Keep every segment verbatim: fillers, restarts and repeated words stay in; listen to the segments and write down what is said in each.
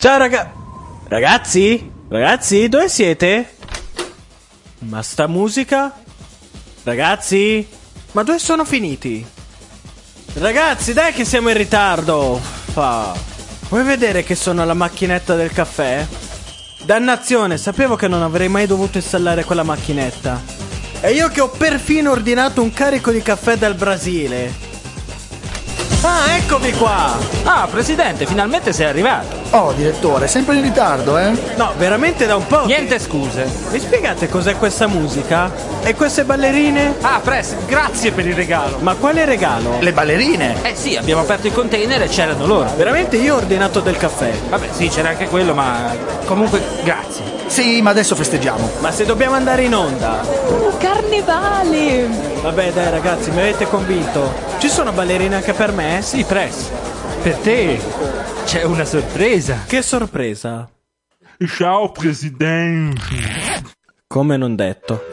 Ciao raga... Ragazzi? Ragazzi, dove siete? Ma sta musica? Ragazzi? Ma dove sono finiti? Ragazzi, dai che siamo in ritardo! Fa. Vuoi vedere che sono alla macchinetta del caffè? Dannazione, sapevo che non avrei mai dovuto installare quella macchinetta. E io che ho perfino ordinato un carico di caffè dal Brasile. Ah, eccomi qua! Ah, presidente, finalmente sei arrivato. Oh, direttore, sempre in ritardo, eh? No, veramente da un po'. Niente scuse. Mi spiegate cos'è questa musica? E queste ballerine? Ah, Press, grazie per il regalo. Ma quale regalo? Le ballerine? Eh sì, abbiamo aperto il container e c'erano loro. Veramente io ho ordinato del caffè. Vabbè, sì, c'era anche quello, ma comunque grazie. Sì, ma adesso festeggiamo. Ma se dobbiamo andare in onda? Uh, carnevale! Vabbè, dai ragazzi, mi avete convinto. Ci sono ballerine anche per me? Sì, Press. Per te c'è una sorpresa. Che sorpresa? Ciao presidente. Come non detto.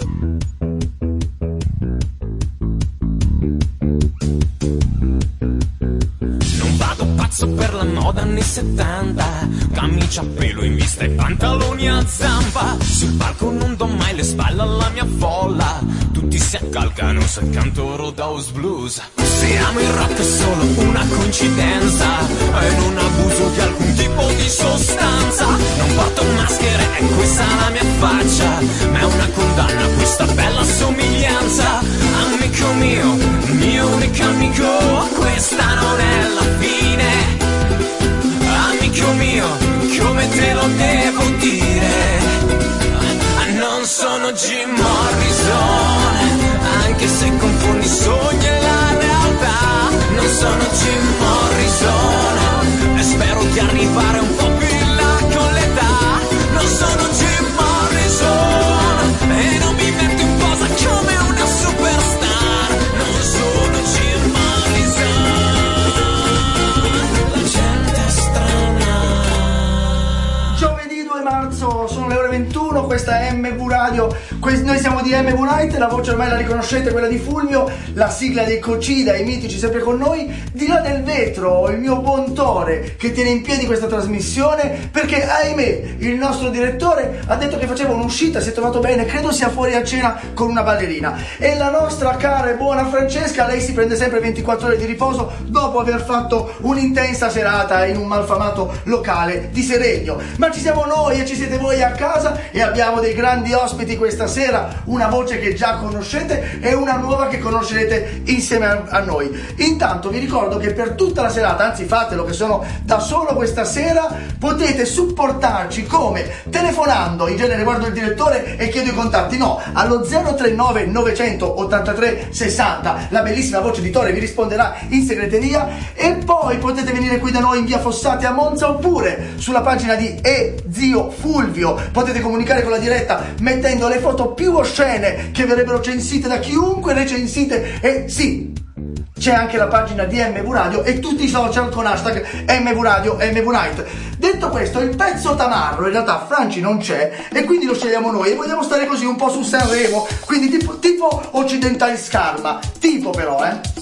Non vado pazzo per la moda anni settanta, camicia a pelo in vista e pantaloni a zampa. Sul palco non do mai le spalle alla mia folla, tutti si accalcano se canto Roadhouse Blues. Se amo il rock è solo una coincidenza e non abuso di alcun tipo di sostanza. Non porto maschere e questa è la mia faccia, ma è una condanna questa bella somiglianza. Amico mio, il mio unico amico, questa non è la fine. Amico mio, come te lo devo dire? Non sono Jim Morrison, anche se confondi i sogni e la realtà. Non sono Jim Morrison e spero di arrivare un po' più in là con l'età. Non sono Jim Morrison e non mi metto in posa come una superstar. Non sono Jim Morrison, la gente è strana. Giovedì due marzo, sono le ore ventuno, questa è M V Radio, que- noi siamo di M V Night, la voce ormai la riconoscete, quella di Fulvio, la sigla dei Cocida, i mitici sempre con noi, di là del vetro, il mio buon Tore che tiene in piedi questa trasmissione, perché ahimè il nostro direttore ha detto che faceva un'uscita, si è trovato bene, credo sia fuori a cena con una ballerina, e la nostra cara e buona Francesca, lei si prende sempre ventiquattro ore di riposo dopo aver fatto un'intensa serata in un malfamato locale di Seregno, ma ci siamo noi e ci siete voi a casa e abbiamo dei grandi ospiti questa sera, una voce che già conoscete e una nuova che conoscerete insieme a, a noi. Intanto vi ricordo che per tutta la serata, anzi fatelo che sono da solo questa sera, potete supportarci come? Telefonando, in genere guardo il direttore e chiedo i contatti, no, allo zero tre nove nove otto tre sessanta, la bellissima voce di Tore vi risponderà in segreteria, e poi potete venire qui da noi in via Fossati a Monza oppure sulla pagina di E Zio Fulvio, potete comunicare con la diretta mettendo le foto più oscene che verrebbero censite da chiunque recensite, e sì, c'è anche la pagina di M V Radio e tutti i social con hashtag M V Radio M V Night. Detto questo, il pezzo tamarro in realtà Franci non c'è e quindi lo scegliamo noi e vogliamo stare così un po' su Sanremo, quindi tipo, tipo Occidental Scarma, tipo però eh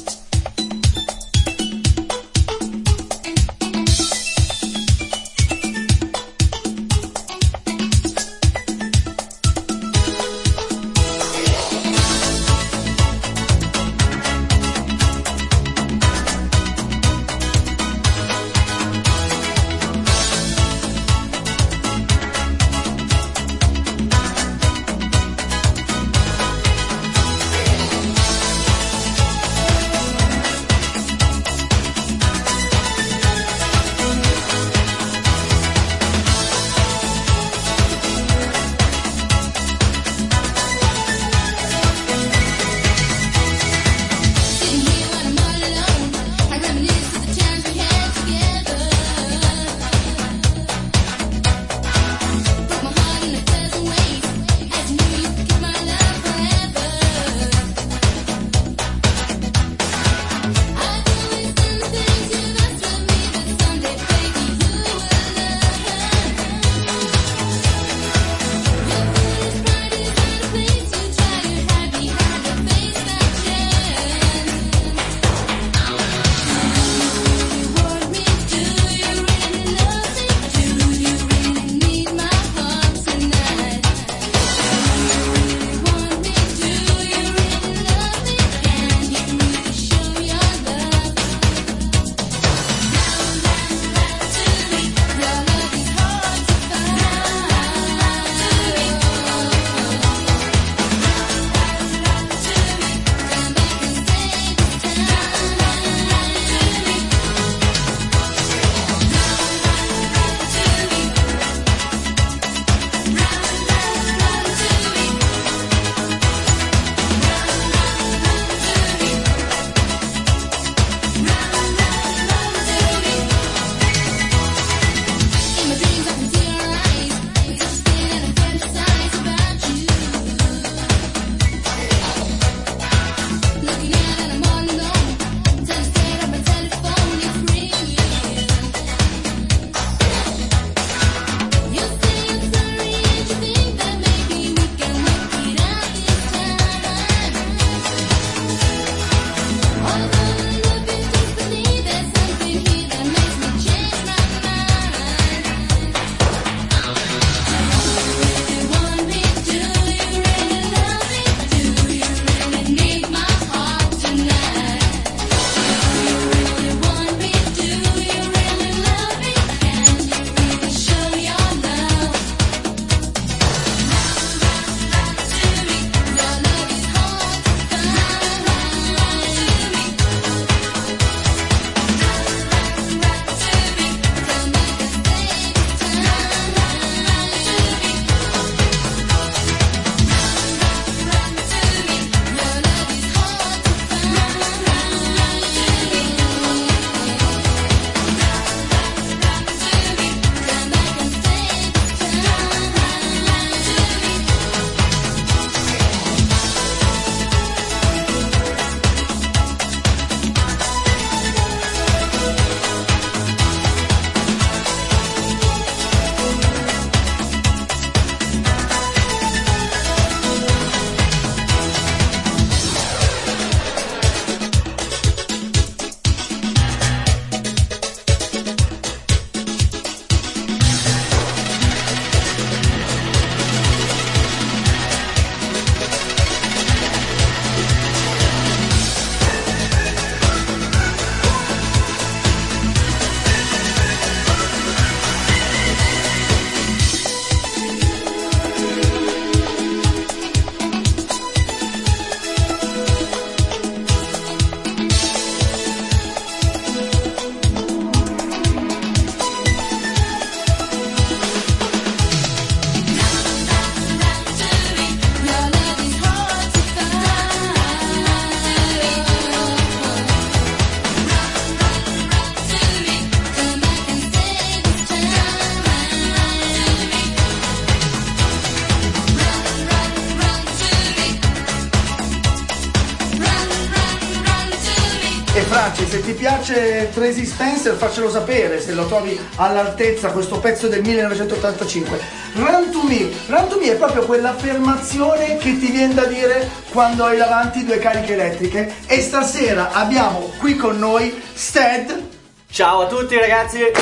piace, se ti piace Tracy Spencer faccelo sapere se lo trovi all'altezza questo pezzo del millenovecentottantacinque. Run to Me, Run to Me è proprio quell'affermazione che ti viene da dire quando hai davanti due cariche elettriche. E stasera abbiamo qui con noi Stead. Ciao a tutti ragazzi. E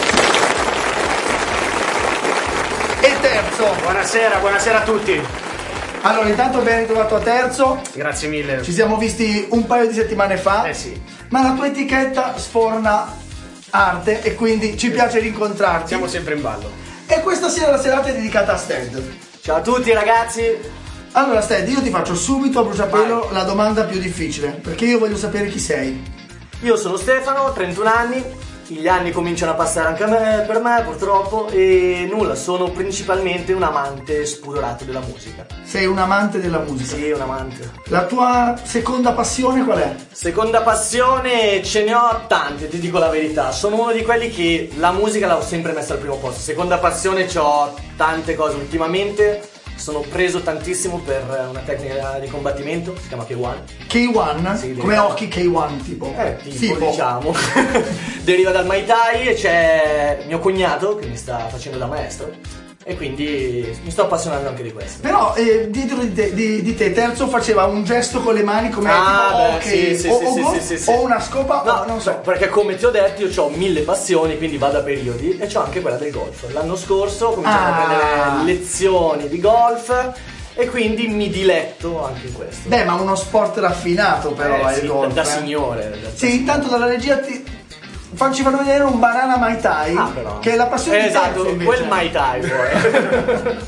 Terzo. Buonasera, buonasera a tutti. Allora, intanto ben ritrovato a Terzo. Grazie mille. Ci siamo visti un paio di settimane fa. Eh sì. Ma la tua etichetta sforna arte e quindi ci piace rincontrarti. Siamo sempre in ballo. E questa sera la serata è dedicata a Stead. Ciao a tutti ragazzi. Allora Stead, io ti faccio subito a bruciapelo la domanda più difficile, perché io voglio sapere chi sei. Io sono Stefano, trentuno anni. Gli anni cominciano a passare anche a me, per me purtroppo. E nulla, sono principalmente un amante spudorato della musica. Sei un amante della musica? Sì, un amante. La tua seconda passione qual è? Seconda passione ce ne ho tante, ti dico la verità. Sono uno di quelli che la musica l'ho sempre messa al primo posto. Seconda passione c'ho tante cose ultimamente. Sono preso tantissimo per una tecnica di combattimento, si chiama K uno. K uno? Sì, come occhi K uno tipo? Eh, tipo, tipo. diciamo. Deriva dal Muay Thai e c'è mio cognato che mi sta facendo da maestro. E quindi mi sto appassionando anche di questo. Però eh, dietro di te, di, di te Terzo faceva un gesto con le mani come ah, tipo, beh, okay, sì, sì, o, sì, o, sì, go, sì, sì, sì. o una scopa, no, o non so. Perché come ti ho detto io ho mille passioni, quindi vado a periodi. E c'ho anche quella del golf. L'anno scorso ho cominciato ah. a prendere lezioni di golf. E quindi mi diletto anche in questo. Beh, ma uno sport raffinato però eh, è sì, il golf. Da, da eh. signore. Da sì, intanto dalla regia ti... ci fanno vedere un banana Muay Thai. Ah, però. Che è la passione eh, di Terzo esatto, invece. quel Muay Thai poi.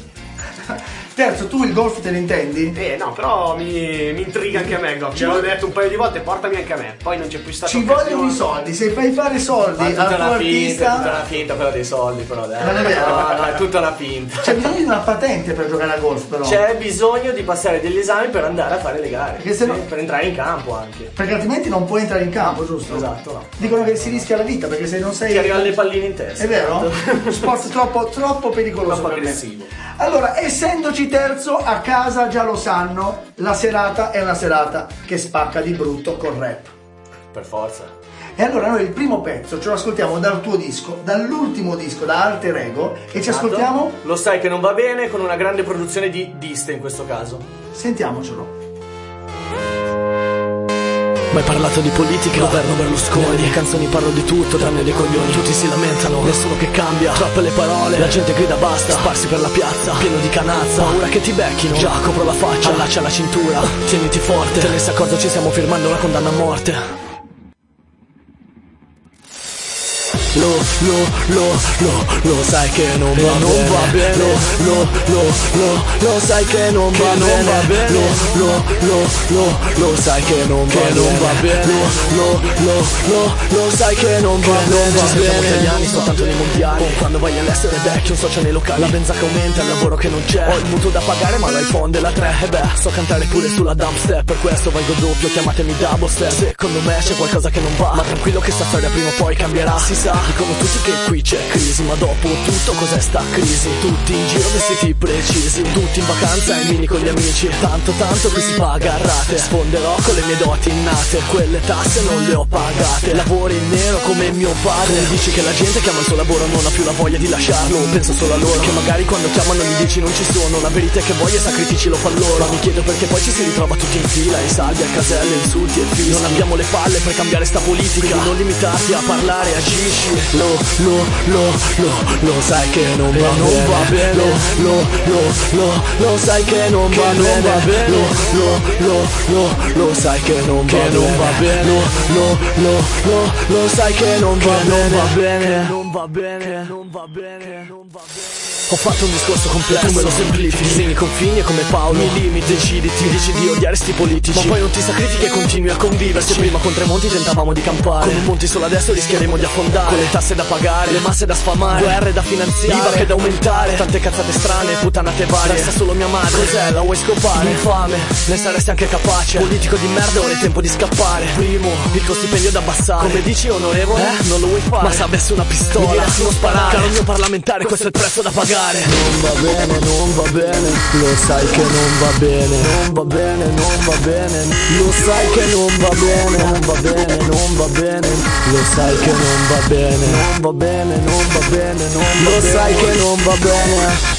Terzo, tu il golf te ne intendi? Eh no, però mi, mi intriga anche a me il golf. Ce l'ho detto un paio di volte, portami anche a me. Poi non c'è più stato. Ci vogliono i soldi, se fai fare soldi al tuo Tutta una artista. finta, tutta una finta quella dei soldi, però dai. Non è vero? No, no, è tutta una finta. C'è bisogno di una patente per giocare a golf, però. C'è bisogno di passare degli esami per andare a fare le gare. Perché se no- Sì, per entrare in campo anche. Perché altrimenti non puoi entrare in campo, giusto? Esatto, no. Dicono che si rischia la vita perché se non sei. Ti arrivano le palline in testa. È vero? Sport troppo, troppo pericoloso. Troppo per me. aggressivo. Allora, essendoci Terzo, a casa già lo sanno, la serata è una serata che spacca di brutto col rap. Per forza. E allora noi il primo pezzo ce lo ascoltiamo dal tuo disco, dall'ultimo disco, da Alter Ego, e ci Esatto. ascoltiamo. Lo sai che non va bene, con una grande produzione di Diste in questo caso. Sentiamocelo. Mai parlato di politica, governo Berlusconi. Nelle mie canzoni parlo di tutto, tranne dei coglioni. Tutti si lamentano, nessuno che cambia. Troppe le parole, la gente grida basta. Sparsi per la piazza, pieno di canazza. Paura che ti becchino, già copro la faccia. Allaccia la cintura, tieniti forte. Te ne sei accorto, ci stiamo firmando una condanna a morte. Lo, lo, lo, lo, lo sai che non va, non bene. Va bene. Lo, lo, lo, lo, lo sai che non va, che bene. Non va bene. Lo, lo, lo, lo, lo sai che non va, che non va bene. Lo, lo, lo, lo, lo sai che non va, che bene. Non va bene. Italiani soltanto nei mondiali. Quando vai all'estero è vecchio, un socio nei locali. La benza che aumenta, il lavoro che non c'è. Ho il mutuo da pagare ma l'iPhone della tre. E beh, so cantare pure sulla dubstep. Per questo valgo doppio, chiamatemi double step. Secondo me c'è qualcosa che non va, ma tranquillo che sta storia prima o poi cambierà. Si sa, dicono tutti che qui c'è crisi, ma dopo tutto cos'è sta crisi? Tutti in giro vestiti precisi, tutti in vacanza e mini con gli amici. Tanto tanto qui si paga a rate, sfonderò con le mie doti innate. Quelle tasse non le ho pagate, lavori in nero come mio padre. Mi dici che la gente che ama il suo lavoro non ha più la voglia di lasciarlo. Penso solo a loro, che magari quando chiamano gli dici non ci sono. La verità è che voglia e sacrifici lo fa loro. Ma mi chiedo perché poi ci si ritrova tutti in fila, i saldi al casello, insulti e fischi. Non abbiamo le palle per cambiare sta politica, quindi non limitarti a parlare, agisci. Lo, lo, lo, lo, lo sai che non va, non va bene. Lo, lo, lo, lo, lo sai che non va, non va bene. Lo, lo, lo, lo, lo sai che non va, non va bene. Lo, lo, lo, lo, lo sai che non va, non va bene. Non va bene, non va bene, non va bene. Ho fatto un discorso complesso, tu me lo semplifichi. Disegni confini e come Paolo mi limiti, deciditi, mi dici di odiare sti politici, ma poi non ti sacrifichi e continui a conviverci. Prima con Tremonti tentavamo di campare, con un Monti solo adesso rischieremo di affondare. Con le tasse da pagare, le masse da sfamare, guerre da finanziare, I V A che da aumentare, tante cazzate strane, puttanate varie. Resta solo mia madre, cos'è, la vuoi scopare? Infame, ne saresti anche capace. Politico di merda, ora è tempo di scappare. Primo, il tuo stipendio da abbassare. Come dici onorevole? Eh? Non lo vuoi fare? Ma se avessi una pistola, mi diresti non sparare. Caro mio parlamentare, questo è il prezzo da pagare. sbagliare. Non va bene, non va bene, lo sai che non va bene. Non va bene, non va bene, lo sai che non va bene. Non va bene, non va bene, lo sai che non va bene. Non va bene, non va bene, non va bene, lo sai che non va bene.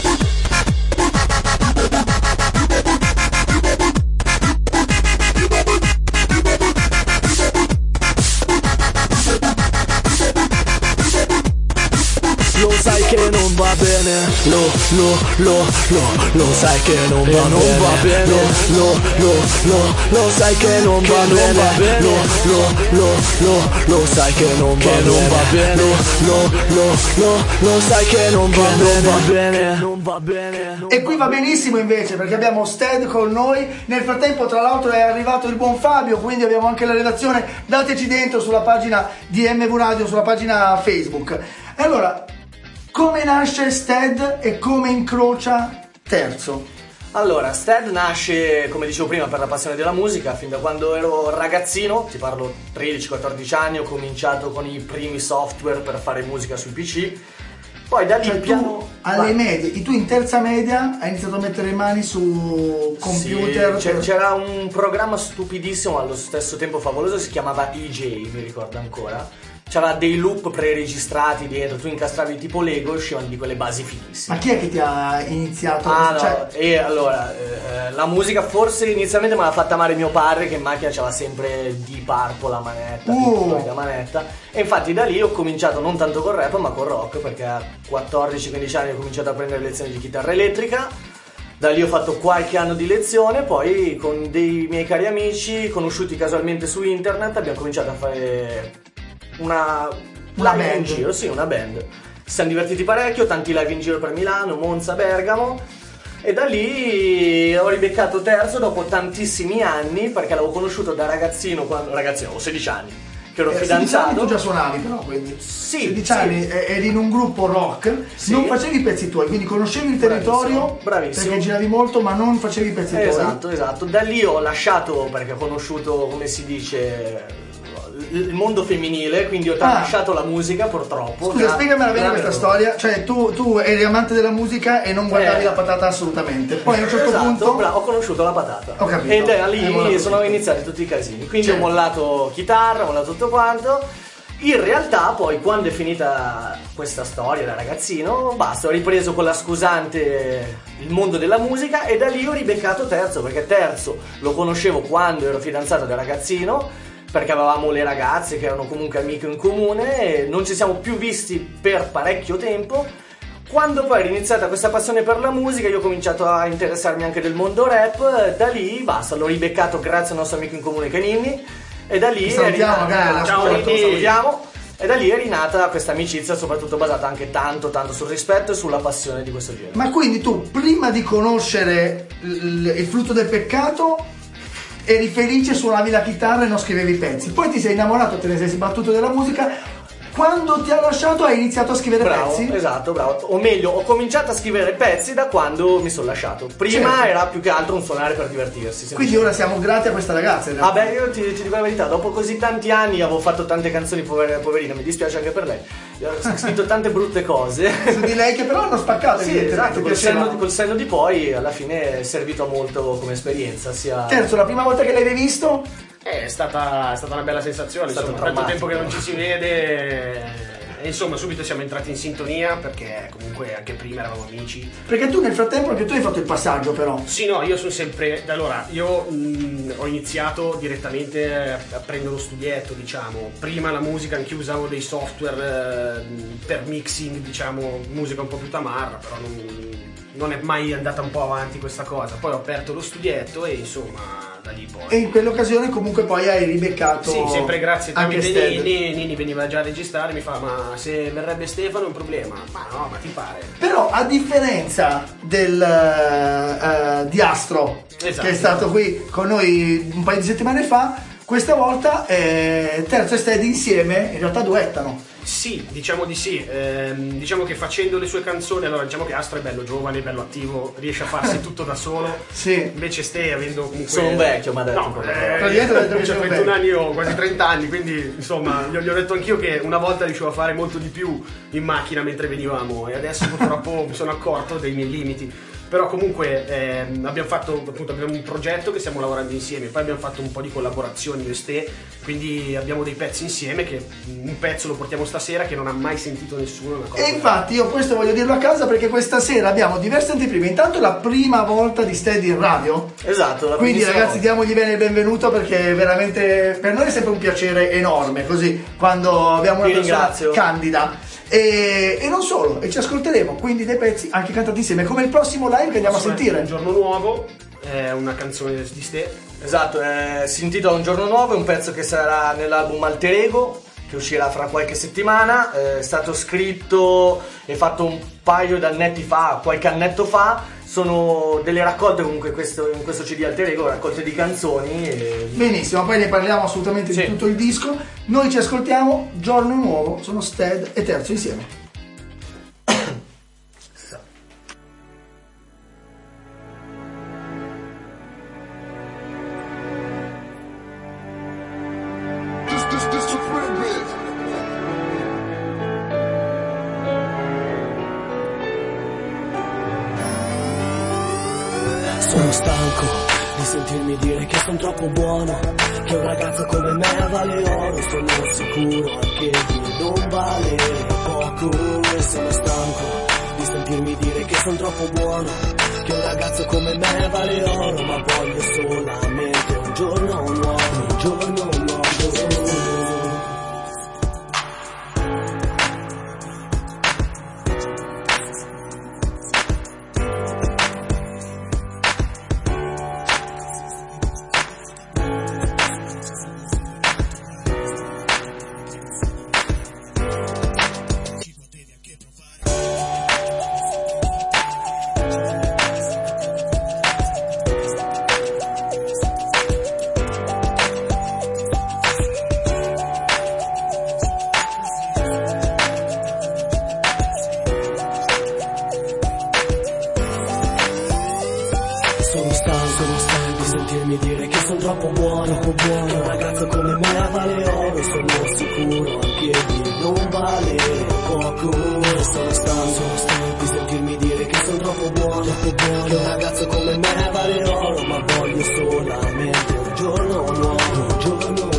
Lo sai che non va bene, lo, lo, lo, lo, lo sai che non va bene, non va bene, lo, lo, lo, lo sai che non va bene, lo, lo, lo, lo, lo sai che non va bene, lo, lo, lo, lo, lo sai che non va bene, non va bene. E qui va benissimo invece perché abbiamo Stead con noi. Nel frattempo tra l'altro è arrivato il buon Fabio, quindi abbiamo anche la redazione. Dateci dentro sulla pagina di M V Radio, sulla pagina Facebook. E allora, come nasce Stead e come incrocia Terzo? Allora, Stead nasce, come dicevo prima, per la passione della musica. Fin da quando ero ragazzino, ti parlo tredici quattordici anni, ho cominciato con i primi software per fare musica sui P C. Poi da lì cioè, piano... tu alle medie, tu in terza media hai iniziato a mettere le mani su computer. Sì, per... c'era un programma stupidissimo allo stesso tempo favoloso, si chiamava E J, mi ricordo ancora. C'era dei loop preregistrati dentro, tu incastravi tipo Lego e uscivano di quelle basi finissime. Ma chi è che ti ha iniziato? Ah no, cioè... e allora, eh, la musica forse inizialmente me l'ha fatta amare mio padre, che in macchina c'aveva sempre Deep Purple la manetta, uh. la manetta. E infatti da lì ho cominciato non tanto col rap ma col rock, perché a quattordici quindici anni ho cominciato a prendere lezioni di chitarra elettrica. Da lì ho fatto qualche anno di lezione, poi con dei miei cari amici conosciuti casualmente su internet abbiamo cominciato a fare una, una live band in giro, sì, una band. Ci siamo divertiti parecchio, tanti live in giro per Milano, Monza, Bergamo. E da lì ho ribeccato Terzo dopo tantissimi anni, perché l'avevo conosciuto da ragazzino, quando ragazzino, avevo sedici anni, che ero eh, fidanzato. sedici anni tu già suonavi però, quindi sì, sedici sì. anni eri in un gruppo rock, sì. Non facevi i pezzi tuoi, quindi conoscevi il territorio, bravissimo, bravissimo. Perché giravi molto ma non facevi i pezzi tuoi. Esatto, esatto. Da lì ho lasciato, perché ho conosciuto, come si dice, il mondo femminile, quindi ho ah. lasciato la musica purtroppo. Scusa, spiegamela bene questa storia. Cioè tu, tu eri amante della musica e non guardavi eh. la patata assolutamente. Poi a un certo esatto, punto bravo, ho conosciuto la patata. Ho capito. E da lì sono iniziati tutti i casini. Quindi certo. Ho mollato chitarra, ho mollato tutto quanto. In realtà poi quando è finita questa storia da ragazzino, basta, ho ripreso con la scusante il mondo della musica e da lì ho ribeccato Terzo, perché Terzo lo conoscevo quando ero fidanzato da ragazzino, perché avevamo le ragazze che erano comunque amiche in comune e non ci siamo più visti per parecchio tempo. Quando poi è iniziata questa passione per la musica, io ho cominciato a interessarmi anche del mondo rap, da lì basta, l'ho ribeccato grazie al nostro amico in comune che è Ninni, e da lì è rinata, ciao Ninni, salutiamo, e da lì è rinata questa amicizia, soprattutto basata anche tanto tanto sul rispetto e sulla passione di questo genere. Ma quindi tu prima di conoscere il, il frutto del peccato eri felice, suonavi la chitarra e non scrivevi i pezzi, poi ti sei innamorato, te ne sei sbattuto della musica. Quando ti ha lasciato hai iniziato a scrivere bravo, pezzi? Esatto, bravo. O meglio, ho cominciato a scrivere pezzi da quando mi sono lasciato. Prima certo. Era più che altro un suonare per divertirsi. Quindi ora siamo grati a questa ragazza. Vabbè, io ti, ti dico la verità, dopo così tanti anni avevo fatto tante canzoni, pover, poverina, mi dispiace anche per lei. Ho scritto tante brutte cose. Su di lei che però hanno spaccato. Sì, esatto, col senno, col senno di poi alla fine è servito a molto come esperienza. Sia... Terzo, la prima volta che l'hai visto? Eh, è stata, è stata una bella sensazione, insomma, tanto tempo che non ci si vede. E insomma subito siamo entrati in sintonia, perché comunque anche prima eravamo amici. Perché tu nel frattempo anche tu hai fatto il passaggio però. Sì, no, io sono sempre, allora io mh, ho iniziato direttamente a prendere lo studietto, diciamo. Prima la musica, anche io usavo dei software eh, per mixing, diciamo, musica un po' più tamarra, però non, non è mai andata un po' avanti questa cosa. Poi ho aperto lo studietto e insomma da lì poi. E in quell'occasione comunque poi hai ribeccato. Sì, sempre grazie anche tramite Nini. Nini veniva già a registrare, mi fa: ma se verrebbe Stefano è un problema. Ma no, ma ti pare. Però a differenza del uh, di Astro, esatto, che è stato qui con noi un paio di settimane fa, questa volta eh, Terzo e Stead insieme in realtà duettano. Sì, sì, diciamo di sì. Ehm, diciamo che facendo le sue canzoni, allora diciamo che Astro è bello giovane, bello attivo, riesce a farsi tutto da solo. Sì. Invece Ste, avendo comunque. Sono un vecchio, ma detto. No, Praticamente ho detto che eh, sono cioè, vecchio. ventuno anni ho quasi trenta anni, quindi insomma gli ho, gli ho detto anch'io che una volta riuscivo a fare molto di più in macchina mentre venivamo, e adesso purtroppo mi sono accorto dei miei limiti. Però comunque ehm, abbiamo fatto appunto abbiamo un progetto che stiamo lavorando insieme, poi abbiamo fatto un po' di collaborazioni io e Ste, quindi abbiamo dei pezzi insieme, che un pezzo lo portiamo stasera che non ha mai sentito nessuno, una cosa E infatti io questo voglio dirlo a casa, perché questa sera abbiamo diverse anteprime. Intanto la prima volta di Stead in radio. Esatto. la Quindi primissima ragazzi, volta. diamogli bene il benvenuto, perché veramente per noi è sempre un piacere enorme, così quando abbiamo una Vi persona ringrazio. candida. E, e non solo, e ci ascolteremo quindi dei pezzi anche cantati insieme, come il prossimo live che andiamo a sentire. Un giorno nuovo, è una canzone di Ste. Esatto, eh, si intitola Un giorno nuovo, è un pezzo che sarà nell'album Alter Ego, che uscirà fra qualche settimana. Eh, è stato scritto e fatto un paio d'annetti fa, qualche annetto fa. Sono delle raccolte comunque questo, in questo C D Alter Ego, raccolte di canzoni. E... Benissimo, poi ne parliamo assolutamente Sì. di tutto il disco. Noi ci ascoltiamo Giorno Nuovo, sono Stead e Terzo insieme. Sono stanco di sentirmi dire che sono troppo buono, che un ragazzo come me vale oro. Sono sicuro anche di non valere poco. E sono stanco di sentirmi dire che sono troppo buono, che un ragazzo come me vale oro. Ma voglio solamente un giorno nuovo, un giorno nuovo. Sono stanco, sono stanco di sentirmi dire che sono troppo buono, troppo buono. Che un ragazzo come me vale oro. Sono sicuro anche di non valere poco. Sono stanco, sono stanco di sentirmi dire che sono troppo buono, troppo buono. Che un ragazzo come me vale oro. Ma voglio solamente un giorno nuovo, un giorno nuovo.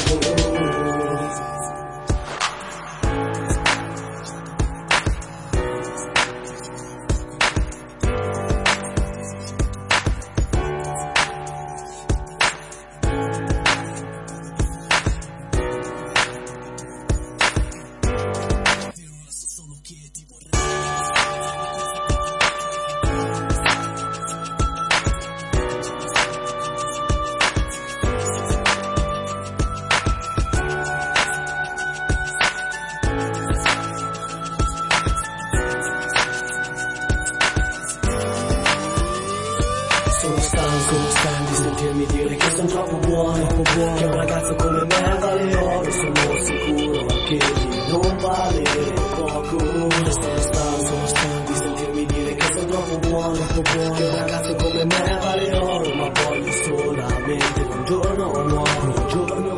Sono stanco, sono stanco di sentirmi dire che sono troppo buono, troppo buono. Che un ragazzo come me vale oro. Sono sicuro anche di non valere poco. Sono stanco, sono stanco di sentirmi dire che sono troppo buono, troppo buono. Che un ragazzo come me vale oro. Ma voglio solamente un giorno nuovo, un giorno nuovo.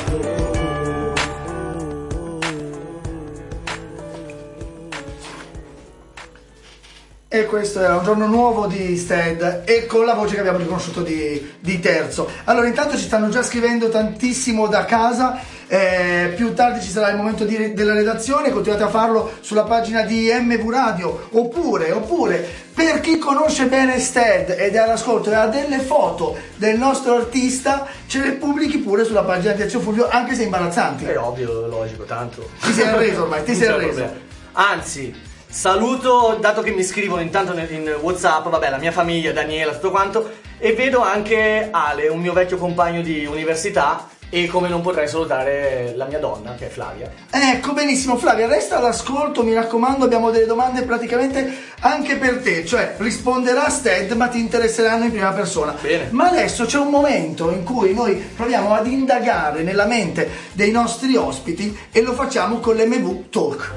E questo è Un giorno nuovo di Stead, e con la voce che abbiamo riconosciuto di, di Terzo. Allora, intanto ci stanno già scrivendo tantissimo da casa. Eh, più tardi ci sarà il momento di, della redazione. Continuate a farlo sulla pagina di M V Radio, oppure, oppure per chi conosce bene Stead ed è all'ascolto e ha delle foto del nostro artista, ce le pubblichi pure sulla pagina di Ezio Fulvio, anche se imbarazzanti. È ovvio, logico, tanto. Ti sei arreso ormai, ti Non sei c'è arreso. problema. Anzi, saluto, dato che mi scrivono intanto nel- in WhatsApp, vabbè, la mia famiglia, Daniela, tutto quanto, e vedo anche Ale, un mio vecchio compagno di università, E come non potrei salutare la mia donna, che è Flavia. Ecco, benissimo Flavia, resta all'ascolto, mi raccomando, abbiamo delle domande praticamente anche per te, cioè risponderà Sted ma ti interesseranno in prima persona. Bene. Ma adesso c'è un momento in cui noi proviamo ad indagare nella mente dei nostri ospiti e lo facciamo con l'M V Talk.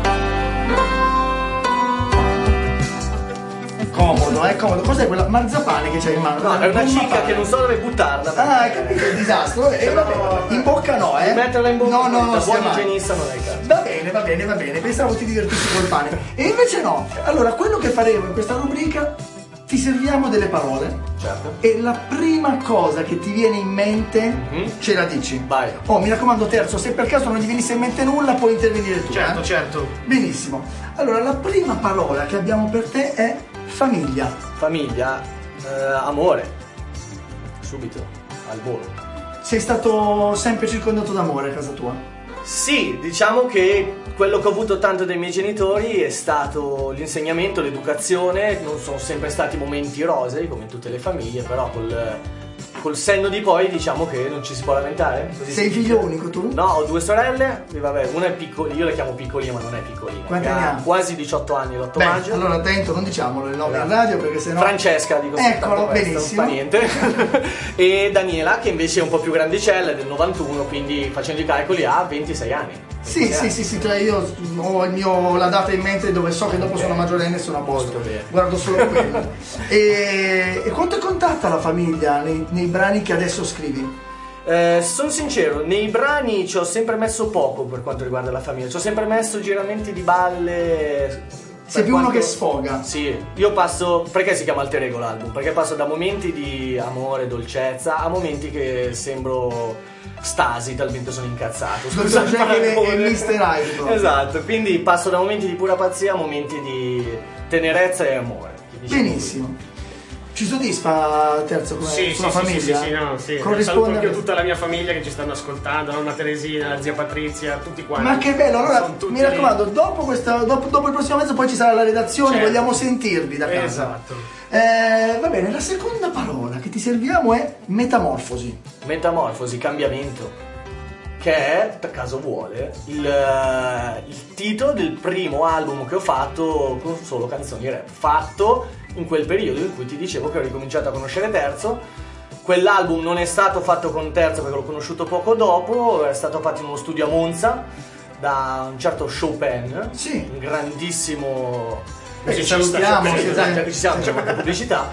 Comodo, è eh, comodo. Cos'è quella marzapane che c'hai in mano? No, è una cicca pane. che non so dove buttarla. Ah, hai capito il disastro? E vabbè, in bocca no, eh? Metterla in bocca. No, no, no, da sia buon mai. igienista non è il caso. Va bene, va bene, va bene. Pensavo ti divertissi col pane. E invece no. Allora, quello che faremo in questa rubrica, ti serviamo delle parole. Certo. E la prima cosa che ti viene in mente, mm-hmm. ce la dici. Vai. Oh, mi raccomando, Terzo, se per caso non gli venisse in mente nulla, puoi intervenire tu. Certo, eh? certo. Benissimo. Allora, la prima parola che abbiamo per te è famiglia. Famiglia, eh, amore. Subito, al volo. Sei stato sempre circondato d'amore a casa tua? Sì, diciamo che quello che ho avuto tanto dai miei genitori è stato l'insegnamento, l'educazione. Non sono sempre stati momenti rosei come in tutte le famiglie, però col, col senno di poi diciamo che non ci si può lamentare. Così Sei si figlio dice. unico tu? No, ho due sorelle, e vabbè, una è piccolina, io la chiamo piccolina ma non è piccolina. Quanti ha anni ha? quasi diciotto anni, l'otto Beh, maggio. allora attento, non diciamolo il nome in Esatto. radio perché sennò... Francesca, dico Eccolo, soltanto questo, benissimo. non fa niente. E Daniela, che invece è un po' più grandicella, è del novantuno, quindi facendo i calcoli ha ventisei anni. Sì, sì, sì, sì, cioè io ho il mio, la data in mente dove so che dopo Ok. sono maggiorenne e sono a posto. Molto bene. Guardo solo quello. e, e quanto è contatta la famiglia nei, nei brani che adesso scrivi? Eh, sono sincero, nei brani ci ho sempre messo poco per quanto riguarda la famiglia, ci ho sempre messo giramenti di balle. Sei per più uno quanto- che sfoga. Sì, io passo, perché si chiama Alter Ego l'album? Perché passo da momenti di amore, dolcezza, a momenti che sembro stasi, talmente sono incazzato. Scusa il Jekyll e paragone. mister Hyde proprio. Esatto, quindi passo da momenti di pura pazzia a momenti di tenerezza e amore. Diciamo Benissimo. Ci soddisfa Terzo come Sì, sua sì, sì, famiglia? sì, sì, no, sì. Corrisponde Saluto a- anche tutta la mia famiglia che ci stanno ascoltando, la nonna Teresina, la zia Patrizia, tutti quanti. Ma che bello, allora Sono tutti mi raccomando, dopo, questa, dopo, dopo il prossimo mezzo poi ci sarà la redazione, Certo. vogliamo sentirvi da casa. Esatto. Eh, va bene, la seconda parola che ti serviamo è metamorfosi. lì. Metamorfosi, cambiamento. Che è, per caso vuole, il, eh, il titolo del primo album che ho fatto con solo canzoni rap. Fatto in quel periodo in cui ti dicevo che ho ricominciato a conoscere Terzo. Quell'album non è stato fatto con Terzo perché l'ho conosciuto poco dopo, è stato fatto in uno studio a Monza da un certo Chopin, Sì. un grandissimo Beh, ci musicista, salutiamo, Chopin, sì, esatto, sì. ci siamo, c'è qualche pubblicità.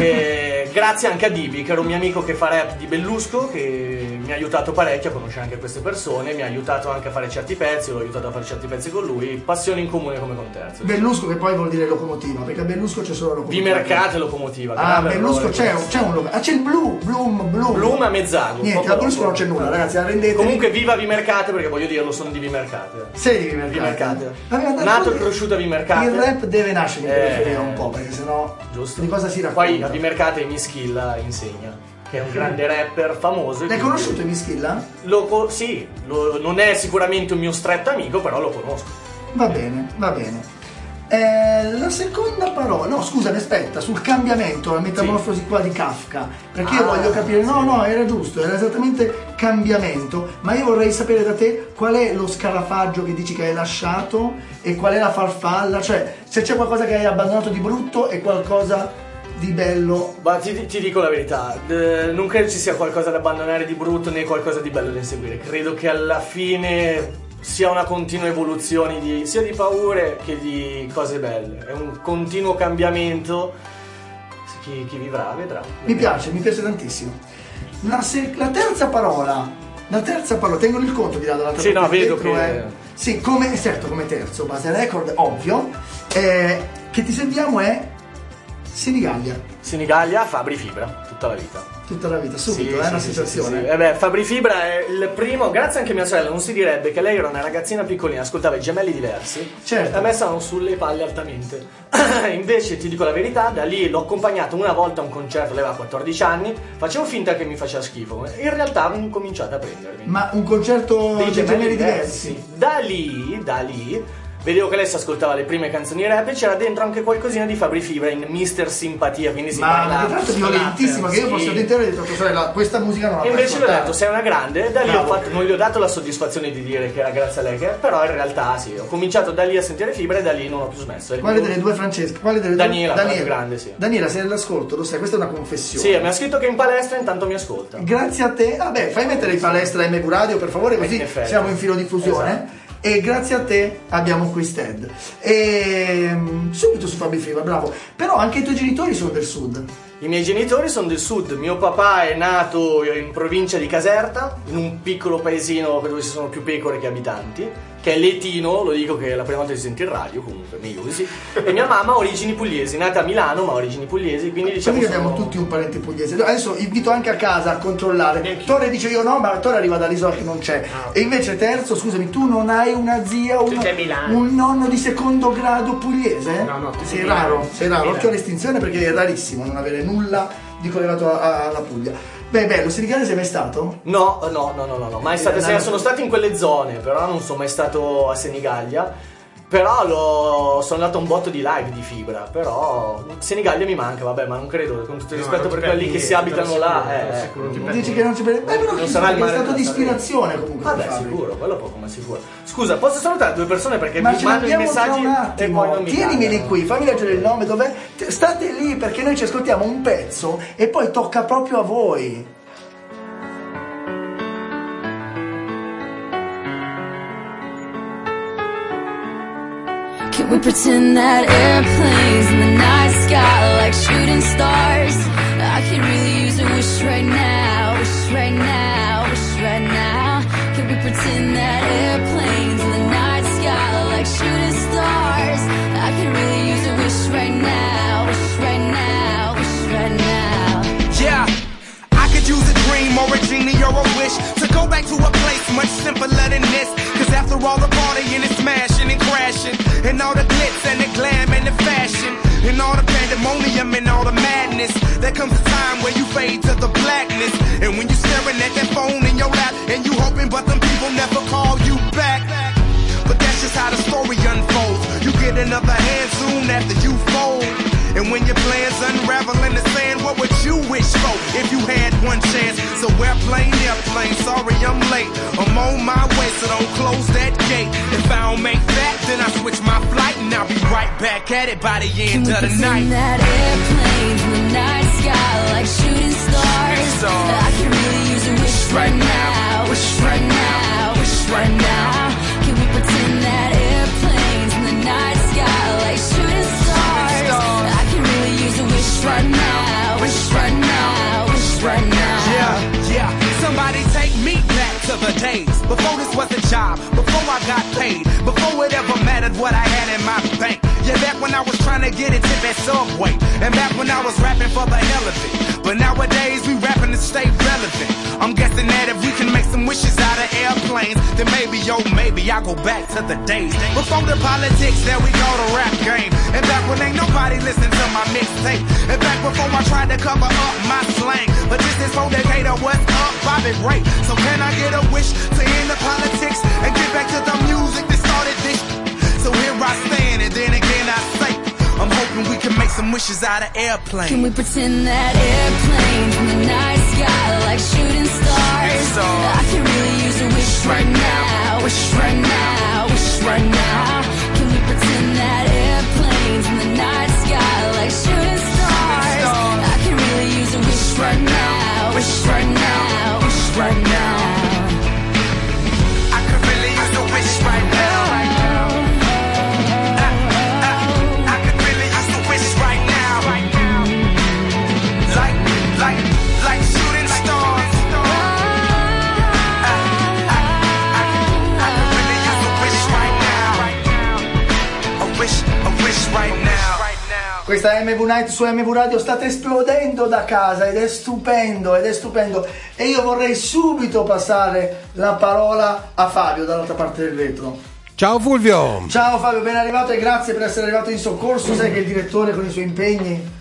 E grazie anche a Dibi, che era un mio amico che fa rap di Bellusco, che mi ha aiutato parecchio a conoscere anche queste persone, mi ha aiutato anche a fare certi pezzi, l'ho aiutato a fare certi pezzi con lui, passioni in comune come con Terzo. Bellusco che poi vuol dire locomotiva, perché a Bellusco c'è solo locomotiva. Bimercate e Locomotiva. Ah, grave Bellusco errore c'è, questo. c'è un logo. Ah, c'è il blu, Bloom, Bloom. Bloom a Mezzago. Niente, poco a Bellusco dopo. non c'è nulla, ragazzi, arrendetevi. Comunque viva Vimercate, perché voglio dirlo, sono di Vimercate. Sei di Vimercate. Vimercate. Vabbè, ma Nato e poi cresciuto a Vimercate. Il rap deve nascere in Eh, periferia un po', perché sennò Giusto. di cosa si racconta? Poi a Vimercate Mischilla insegna, che è un grande rapper famoso. L'hai quindi- conosciuto Mischilla? Lo co- sì, lo- non è sicuramente un mio stretto amico, però lo conosco. Va bene, va bene. Eh, la seconda parola, no scusami, aspetta, sul cambiamento, la metamorfosi qua di Kafka, perché io Ah, voglio capire, no sì. no, era giusto, era esattamente cambiamento, ma io vorrei sapere da te qual è lo scarafaggio che dici che hai lasciato e qual è la farfalla, cioè se c'è qualcosa che hai abbandonato di brutto e qualcosa di bello. Ma ti, ti dico la verità, eh, non credo ci sia qualcosa da abbandonare di brutto né qualcosa di bello da inseguire. Credo che alla fine sia una continua evoluzione di, sia di paure che di cose belle. È un continuo cambiamento. Chi, chi vivrà vedrà. Mi piace, mi piace tantissimo. La, se- la terza parola, la terza parola, tengo il conto di là dall'altra Sì, no, parte, vedo dentro che- è- sì, come, certo, come terzo, base record, ovvio, eh, che ti serviamo è Senigallia, Senigallia, Fabri Fibra, tutta la vita. tutta la vita, subito, Sì, è sì, una sì, situazione. sì, sì. Eh beh, Fabri Fibra è il primo, grazie anche a mia sorella, non si direbbe che lei era una ragazzina piccolina, ascoltava i Gemelli Diversi. Certo. A me stavano sulle palle altamente. Invece ti dico la verità, da lì l'ho accompagnato una volta a un concerto, lei aveva quattordici anni, facevo finta che mi faceva schifo. In realtà ho cominciato a prendermi. Ma un concerto Dei dei gemelli diversi. Da lì, da lì vedevo che lei si ascoltava le prime canzoni rap e c'era dentro anche qualcosina di Fabri Fibra in mister Simpatia, quindi si Ma parlava. tra l'altro violentissima, che io Sì. posso intendere e ho detto tua sorella, questa musica non la E puoi invece le ho ascoltare. detto sei una grande, e da lì ho Bravo. fatto, non gli ho dato la soddisfazione di dire che era grazie a lei che, però in realtà sì, ho cominciato da lì a sentire Fibra e da lì non ho più smesso. Quale delle due Francesca? Quale delle due? Daniela, quella più grande, sì. Daniela, sei all'ascolto, lo sai, questa è una confessione. Sì, mi ha scritto che in palestra intanto mi ascolta. Grazie a te, vabbè, fai mettere in palestra M V Radio per favore, così In effetti. siamo in filo diffusione. Esatto. E grazie a te abbiamo qui Stead. E mm, subito su Fabri Fibra, bravo. Però anche i tuoi genitori sono del sud. I miei genitori sono del sud, mio papà è nato in provincia di Caserta, in un piccolo paesino dove ci sono più pecore che abitanti, che è Letino, lo dico che è la prima volta che si sente in radio, comunque meglio così. E mia mamma ha origini pugliesi, nata a Milano ma ha origini pugliesi, quindi diciamo Quindi sono... abbiamo tutti un parente pugliese. Adesso invito anche a casa a controllare. Torre dice io no, ma Torre arriva dall'isola che non c'è. E invece terzo, scusami, tu non hai una zia o Tutti a Milano. un nonno di secondo grado pugliese? No, no, tutti sei a Milano. raro, sei raro. Milano. Occhio all'estinzione perché è rarissimo non avere nulla di collegato a- a- alla Puglia. Beh, bello, Senigallia sei mai stato? No, no, no, no, no, no. Mai stato, Eh, no. sono stato in quelle zone, però non sono mai stato a Senigallia. Però lo, sono andato a un botto di live di Fibra, però Senigallia mi manca, vabbè, ma non credo, con tutto il No, rispetto non per ti quelli perdi che si niente, abitano te lo là. assicuro, te lo eh, assicuro, non ti perdi Dici che non ci prende. Beh, però Non chissà, sarà il perché è mare stato di della Sabbia. ispirazione comunque. Vabbè, per Fabri. sicuro, quello poco ma sicuro. Scusa, posso salutare due persone perché Ma mi ce mandano i l'abbiamo tra messaggi un e attimo. poi non mi Tienimeli cagano. qui, fammi leggere il nome, dov'è? T- State lì perché noi ci ascoltiamo un pezzo e poi tocca proprio a voi. Can we pretend that airplanes in the night sky are like shooting stars? I could really use a wish right now, wish right now, wish right now. Can we pretend that airplanes in the night sky are like shooting stars? I could really use a wish right now, wish right now, wish right now. Yeah, I could use a dream or a genie or a wish to go back to a place much simpler than this. Cause after all the partying and smashing and crashing, and all the glitz and the glam and the fashion, and all the pandemonium and all the madness, there comes a time where you fade to the blackness. And when you staring at that phone in your lap, and you hoping but them people never call you back. But that's just how the story unfolds. You get another hand soon after you fold. And when your plans unravel in the sand, what would you wish for if you had one chance? So airplane, airplane, sorry I'm late. I'm on my way, so don't close that gate. If I don't make that, then I switch my flight and I'll be right back at it by the end of the night. That airplanes in the night sky like shooting stars. I can really use a wish right now, wish right now, wish right now. Can we pretend that airplanes in the night sky like shooting stars? I can really use a wish right now, wish right now, wish right now. Yeah, yeah. Somebody take me back to the days before this was a job, before I got paid, before it ever mattered what I had in my bank. Yeah, back when I was trying to get a tip at Subway, and back when I was rapping for the hell of it. But nowadays we rapping to stay relevant. I'm guessing that if we can make some wishes out of airplanes, then maybe, yo, maybe I'll go back to the days before the politics that we call the rap game. And back when ain't nobody listened to my mixtape. And back before I tried to cover up my slang. But this is for Decatur, what's up, Bobby Ray? So can I get a wish to end the politics and get back to the music that started this? So here I stand, and then again I say, I'm hoping we can make some wishes out of airplanes. Can we pretend that airplanes in the night sky like shooting stars? I can really use a wish right now, wish right now, wish right now. Can we pretend that airplanes in the night sky like shooting stars? I can really use a wish right now, wish right now, wish right now. I could really use a wish right now. Questa M V Night su M V Radio state esplodendo da casa ed è stupendo, ed è stupendo. E io vorrei subito passare la parola a Fabio dall'altra parte del vetro. Ciao Fulvio! Ciao Fabio, ben arrivato e grazie per essere arrivato in soccorso. Sai che il direttore con i suoi impegni...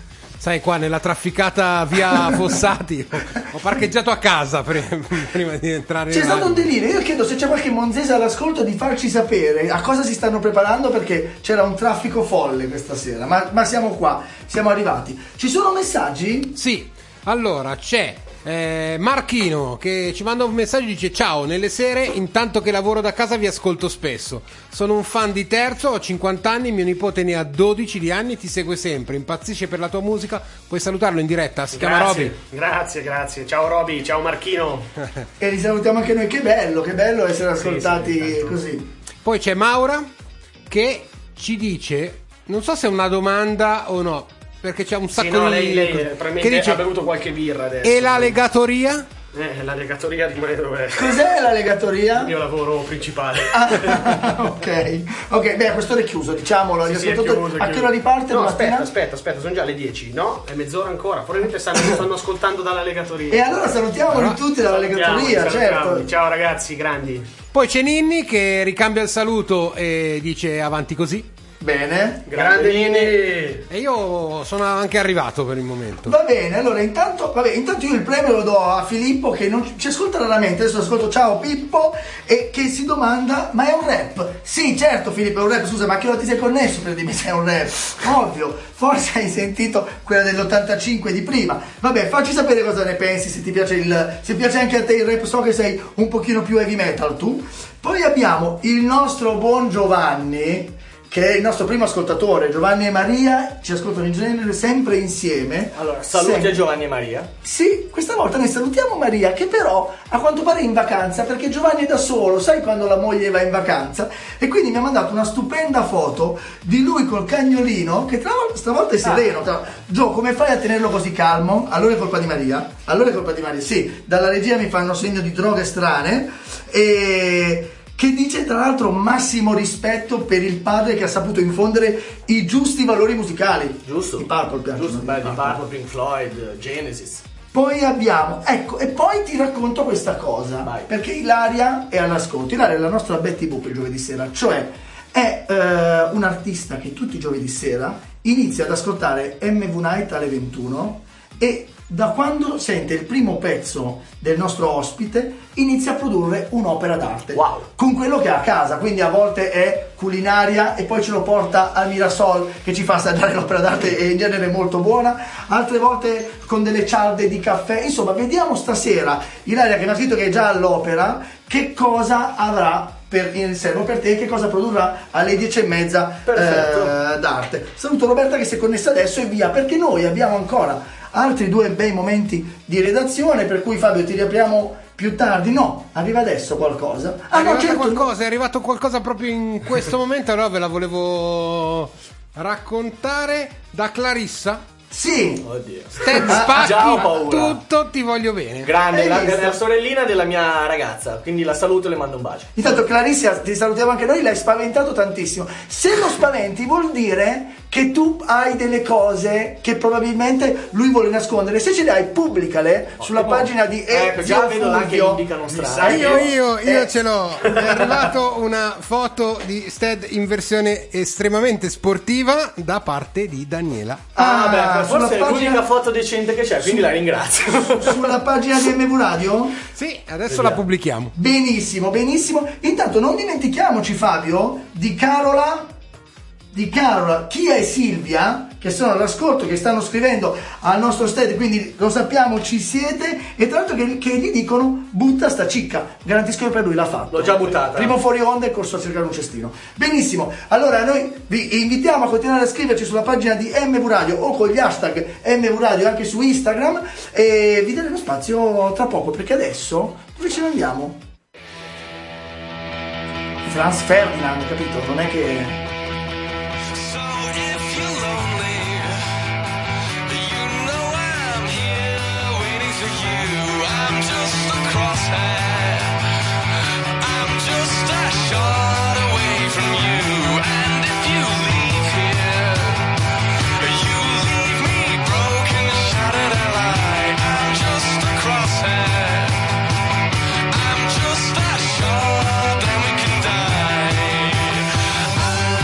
sai, qua nella trafficata via Fossati ho, ho parcheggiato a casa prima, prima di entrare C'è in stato radio. un delirio. Io chiedo se c'è qualche monzese all'ascolto di farci sapere a cosa si stanno preparando, perché c'era un traffico folle questa sera. Ma, ma siamo qua, siamo arrivati. Ci sono messaggi? Sì, allora c'è eh, Marchino che ci manda un messaggio e dice: ciao, nelle sere intanto che lavoro da casa vi ascolto spesso, sono un fan di Terzo, ho cinquanta anni, mio nipote ne ha dodici di anni, ti segue sempre, impazzisce per la tua musica, puoi salutarlo in diretta, si chiama Grazie, Roby. grazie, grazie. Ciao Roby, ciao Marchino. E li salutiamo anche noi, che bello, che bello essere ascoltati Sì, sì, così. Poi c'è Maura che ci dice, non so se è una domanda o no, perché c'è un sacco Sì, no, di... lei, lei che probabilmente dice, ha bevuto qualche birra adesso. e la legatoria? Eh, la legatoria rimane dov'è? Cos'è la legatoria? Il mio lavoro principale. Ah, ok, ok, beh, questo è chiuso, diciamolo. Gli Sì, sì, è ascoltatori- chiuso, è a che chiuso. ora riparte No, domattina? aspetta, aspetta, aspetta, sono già le dieci, no? È mezz'ora ancora. Probabilmente stanno, stanno ascoltando dalla legatoria. E allora salutiamoli tutti dalla Salutiamo, legatoria, salutiamo. certo. Ciao ragazzi, grandi. Poi c'è Ninni che ricambia il saluto e dice avanti così. Bene. Grande Nini. E io sono anche arrivato per il momento. Va bene, allora intanto, vabbè, intanto io il premio lo do a Filippo che non ci ascolta raramente, adesso ascolto ciao Pippo e che si domanda, ma è un rap? Sì, certo Filippo, è un rap, scusa, ma a che ora ti sei connesso per dirmi se è un rap? Ovvio, forse hai sentito quella dell'ottantacinque di prima. Vabbè, facci sapere cosa ne pensi, se ti piace il se piace anche a te il rap, so che sei un pochino più heavy metal tu. Poi abbiamo il nostro buon Giovanni, che è il nostro primo ascoltatore. Giovanni e Maria ci ascoltano in genere sempre insieme. Allora, saluti Sempre. a Giovanni e Maria. Sì, questa volta noi salutiamo Maria, che però a quanto pare è in vacanza, perché Giovanni è da solo, sai quando la moglie va in vacanza? E quindi mi ha mandato una stupenda foto di lui col cagnolino, che tra l'altro stavolta è sereno. Tra... Gio, come fai a tenerlo così calmo? Allora è colpa di Maria? Allora è colpa di Maria, sì. Dalla regia mi fanno segno di droghe strane. E... che dice tra l'altro massimo rispetto per il padre che ha saputo infondere i giusti valori musicali. Giusto. I Purple piacciono. Giusto, beh, di Purple, Pink Floyd, Genesis. Poi abbiamo, ecco, e poi ti racconto questa cosa, Vai. perché Ilaria è all'ascolto. Ilaria è la nostra Betty Boop il giovedì sera, cioè è eh, un artista che tutti i giovedì sera inizia ad ascoltare M V Night alle ventuno e da quando sente il primo pezzo del nostro ospite inizia a produrre un'opera d'arte. Wow. Con quello che ha a casa, quindi a volte è culinaria e poi ce lo porta al Mirasol che ci fa assaggiare l'opera d'arte e in genere è molto buona, altre volte con delle cialde di caffè. Insomma, vediamo stasera Ilaria, che mi ha scritto che è già all'opera, che cosa avrà per, in serbo per te, che cosa produrrà alle dieci e mezza eh, d'arte. Saluto Roberta che si è connessa adesso e via, perché noi abbiamo ancora altri due bei momenti di redazione, per cui Fabio ti riapriamo più tardi. No, arriva adesso qualcosa. È Ah no, arrivato certo, qualcosa, è arrivato qualcosa proprio in questo momento, allora ve la volevo raccontare da Clarissa. Sì. Oddio. Ted Ah, Spacchi, già ho paura. tutto ti voglio bene. Grande, Hai la, visto? è la sorellina della mia ragazza, quindi la saluto e le mando un bacio. Intanto Clarissa, ti salutiamo anche noi, l'hai spaventato tantissimo. Se lo spaventi vuol dire che tu hai delle cose che probabilmente lui vuole nascondere. Se ce le hai, pubblicale sulla Ottimo. pagina di Ecco, già Ezio vedo là che Fulvio. indicano strade. Io, io, io Eh. ce l'ho. È arrivato una foto di Sted in versione estremamente sportiva da parte di Daniela. Ah, Ah, beh, sulla forse è pagina- l'unica foto decente che c'è, quindi la ringrazio. Sulla pagina di M V Radio? Sì, adesso la pubblichiamo. Benissimo, benissimo. Intanto non dimentichiamoci, Fabio, di Carola, di Carola, Chia e Silvia, che sono all'ascolto, che stanno scrivendo al nostro Sted, quindi lo sappiamo, ci siete, e tra l'altro che, che gli dicono butta sta cicca. Garantisco che per lui l'ha fatto. L'ho già buttata. Primo fuori onda e corso a cercare un cestino. Benissimo, allora noi vi invitiamo a continuare a scriverci sulla pagina di M V Radio o con gli hashtag M V Radio anche su Instagram, e vi daremo spazio tra poco, perché adesso dove ce ne andiamo? Franz Ferdinand, capito? Non è che... I'm just that short, then we can die.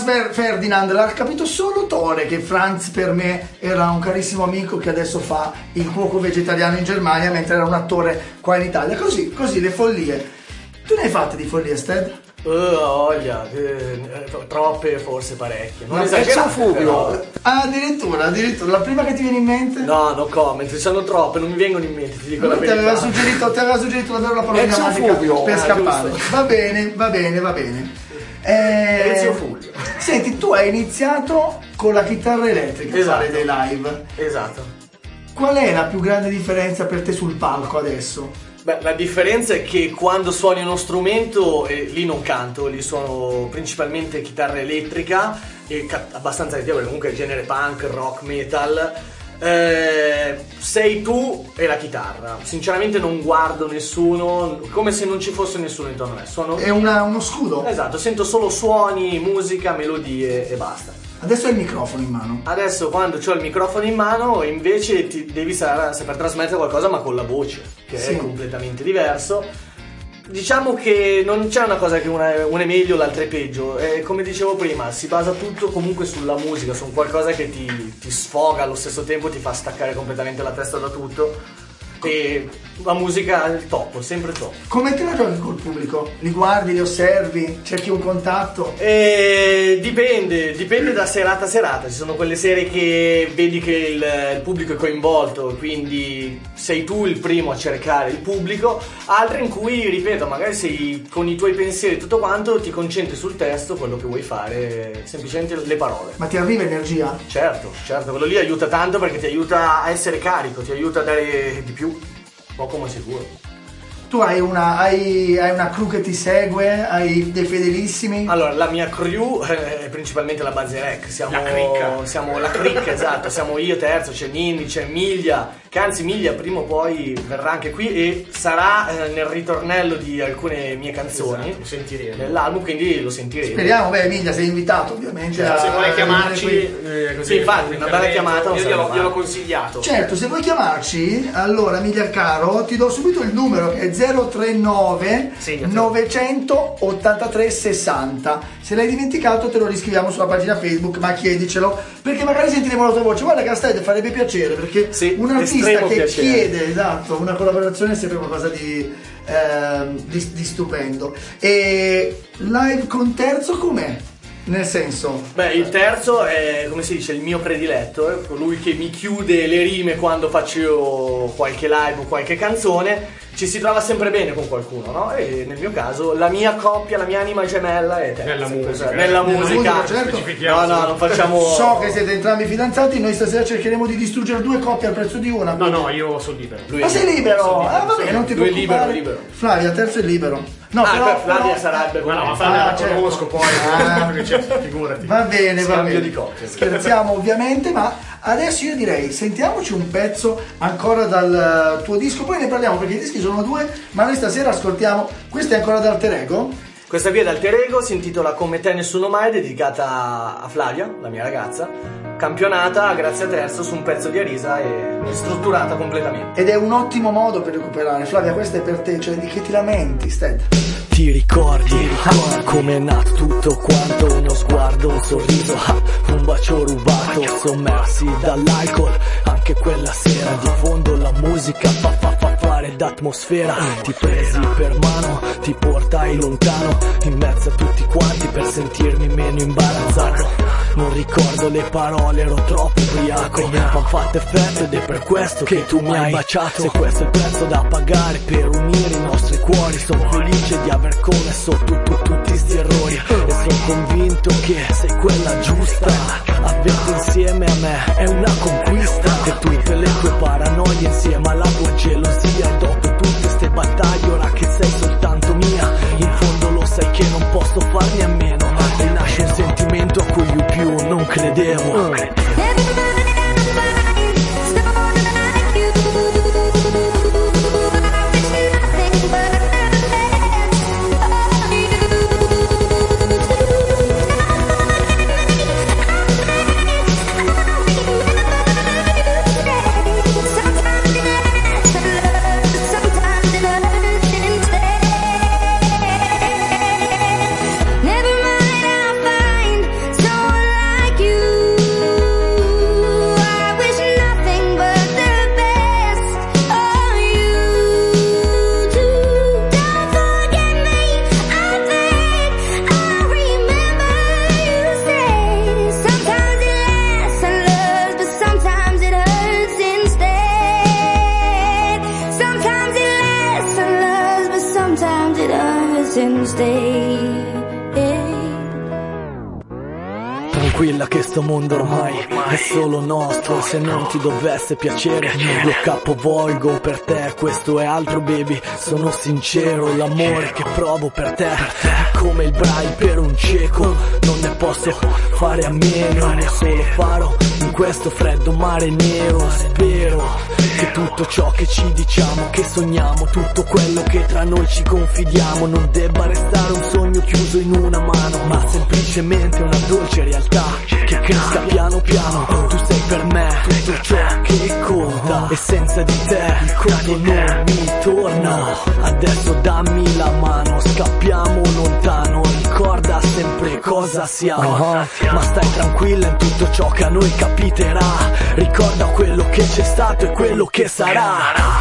Fer- Ferdinand l'ha capito solo Tore, che Franz per me era un carissimo amico che adesso fa il cuoco vegetariano in Germania mentre era un attore qua in Italia. Così, così le follie. Tu ne hai fatte di follie, Sted? Uh, voglia, eh, troppe, forse parecchie. Non Ma esagerate, Fubio. però. Ah, addirittura, addirittura. La prima che ti viene in mente? No, no comment, ci sono troppe, non mi vengono in mente, ti dico la Ti verità. aveva suggerito, ti aveva suggerito davvero la parola Ezio grammatica Fubio. per Ah, scappare. giusto. Va bene, va bene, va bene. Eh, Ezio Fubio. Senti, tu hai iniziato con la chitarra elettrica a Esatto. fare dei live. Esatto. Qual è la più grande differenza per te sul palco adesso? Beh, la differenza è che quando suoni uno strumento, eh, lì non canto, lì suono principalmente chitarra elettrica, e ca- abbastanza di perché comunque è genere punk, rock, metal. Eh, sei tu e la chitarra. Sinceramente non guardo nessuno, come se non ci fosse nessuno intorno a me. Suono... È una- uno scudo? Esatto, sento solo suoni, musica, melodie e basta. Adesso hai il microfono in mano. Adesso quando ho il microfono in mano invece ti devi sa- saper trasmettere qualcosa ma con la voce, che Sì. è completamente diverso. Diciamo che non c'è una cosa che una, una è meglio, l'altra è peggio. Eh, come dicevo prima, si basa tutto comunque sulla musica, su qualcosa che ti, ti sfoga allo stesso tempo, ti fa staccare completamente la testa da tutto. E la musica è il top, sempre top. Come te la giochi col pubblico? Li guardi, li osservi, cerchi un contatto? Eh, dipende, dipende da serata a serata. Ci sono quelle sere che vedi che il, il pubblico è coinvolto, quindi sei tu il primo a cercare il pubblico. Altre in cui, ripeto, magari sei con i tuoi pensieri e tutto quanto, ti concentri sul testo, quello che vuoi fare, semplicemente le parole. Ma ti arriva energia? Certo, certo, quello lì aiuta tanto perché ti aiuta a essere carico, ti aiuta a dare di più, poco ma sicuro. Tu hai una, hai, hai una crew che ti segue, hai dei fedelissimi? Allora, la mia crew è principalmente la Bazerec, siamo La cricca. siamo la cricca, esatto, siamo io terzo, c'è Nindi, c'è Miglia, che anzi Miglia prima o poi verrà anche qui e sarà eh, nel ritornello di alcune mie canzoni, Esatto, lo sentiremo. nell'album, quindi lo sentiremo. Speriamo, beh Emilia sei invitato ovviamente Cioè, a- se vuole a chiamarci, venire qui. eh, così, Sì, infatti, un una bella intervento, chiamata non io sarebbe gliel'ho, male. gliel'ho consigliato. Certo, se vuoi chiamarci, allora Emilia Caro, ti do subito il numero che è zero tre nove Segnatelo. novecentottantatré sessanta. Se l'hai dimenticato te lo riscriviamo sulla pagina Facebook, ma chiedicelo, perché magari sentiremo la tua voce. Guarda che a Sted farebbe piacere, perché Sì, un artista estremo che piacere. chiede, esatto, una collaborazione è sempre qualcosa di, ehm, di, di stupendo. E live con terzo com'è? Nel senso... Beh, il terzo è, come si dice, il mio prediletto, è colui che mi chiude le rime quando faccio io qualche live o qualche canzone. Ci si trova sempre bene con qualcuno, no? E nel mio caso la mia coppia, la mia anima gemella è te. Nella Sempre, musica. cioè, Nella Nella musica. musica, certo. No, no, non facciamo... So che siete entrambi fidanzati, noi stasera cercheremo di distruggere due coppie al prezzo di una. No, no, io sono libero. Lui Ma è sei libero? Sono libero, Ah, vabbè, sono non ti Lui è preoccupare. libero, libero. Flavia, terzo è libero. No, ah, però, per Flavia però- sarebbe... Ma no, ma Ah, Flavia la certo. conosco poi, Ah. perché c'è, figurati. Va bene, va Scambio bene. di coppie. Scherziamo ovviamente, ma adesso io direi sentiamoci un pezzo ancora dal tuo disco, poi ne parliamo perché i dischi sono due, ma noi stasera ascoltiamo, questo è ancora da Alter Ego? Questa via d'Alter Ego si intitola Come te nessuno mai, dedicata a Flavia, la mia ragazza, campionata grazie a Terzo su un pezzo di Arisa e ristrutturata completamente. Ed è un ottimo modo per recuperare. Flavia, questa è per te, cioè di che ti lamenti, Sted? Ti ricordi, ti ricordi come è nato tutto quanto? Uno sguardo, un sorriso, ah, un bacio rubato, sommersi dall'alcol. Anche quella sera di fondo la musica fa fa fa fare d'atmosfera. Ti presi per mano, ti portai lontano, in mezzo a tutti quanti per sentirmi meno imbarazzato. Non ricordo le parole, ero troppo ubriaco, ma han fatto effetto ed è per questo che tu mi hai baciato. Se questo è il prezzo da pagare per unire i nostri cuori, sono felice di aver commesso tu, tu, tutti sti errori e sono convinto che sei quella giusta. Averti insieme a me è una conquista, e tutte le tue paranoie insieme alla tua gelosia. E dopo tutte ste battaglie ora che sei soltanto mia, in fondo lo sai che non posso farne a meno, e nasce un sentimento a cui io più non credevo. Never mind, I'll find stay. Tranquilla che sto mondo ormai è solo nostro. Se non ti dovesse piacere lo capovolgo per te. Questo è altro baby, sono sincero. L'amore che provo per te è come il Braille per un cieco. Non ne posso fare a meno, ne solo faro in questo freddo mare nero. Spero che tutto ciò che ci diciamo, che sogniamo, tutto quello che tra noi ci confidiamo non debba restare un sogno chiuso in una mano, ma semplicemente una dolce realtà che cresca piano piano. Tu sei per me tutto ciò che conta e senza di te il conto non mi torna. Adesso dammi la mano, scappiamo lontano, ricorda sempre cosa siamo. Ma stai tranquilla in tutto ciò che a noi capiterà. Ricorda quello che c'è stato e quello che sarà.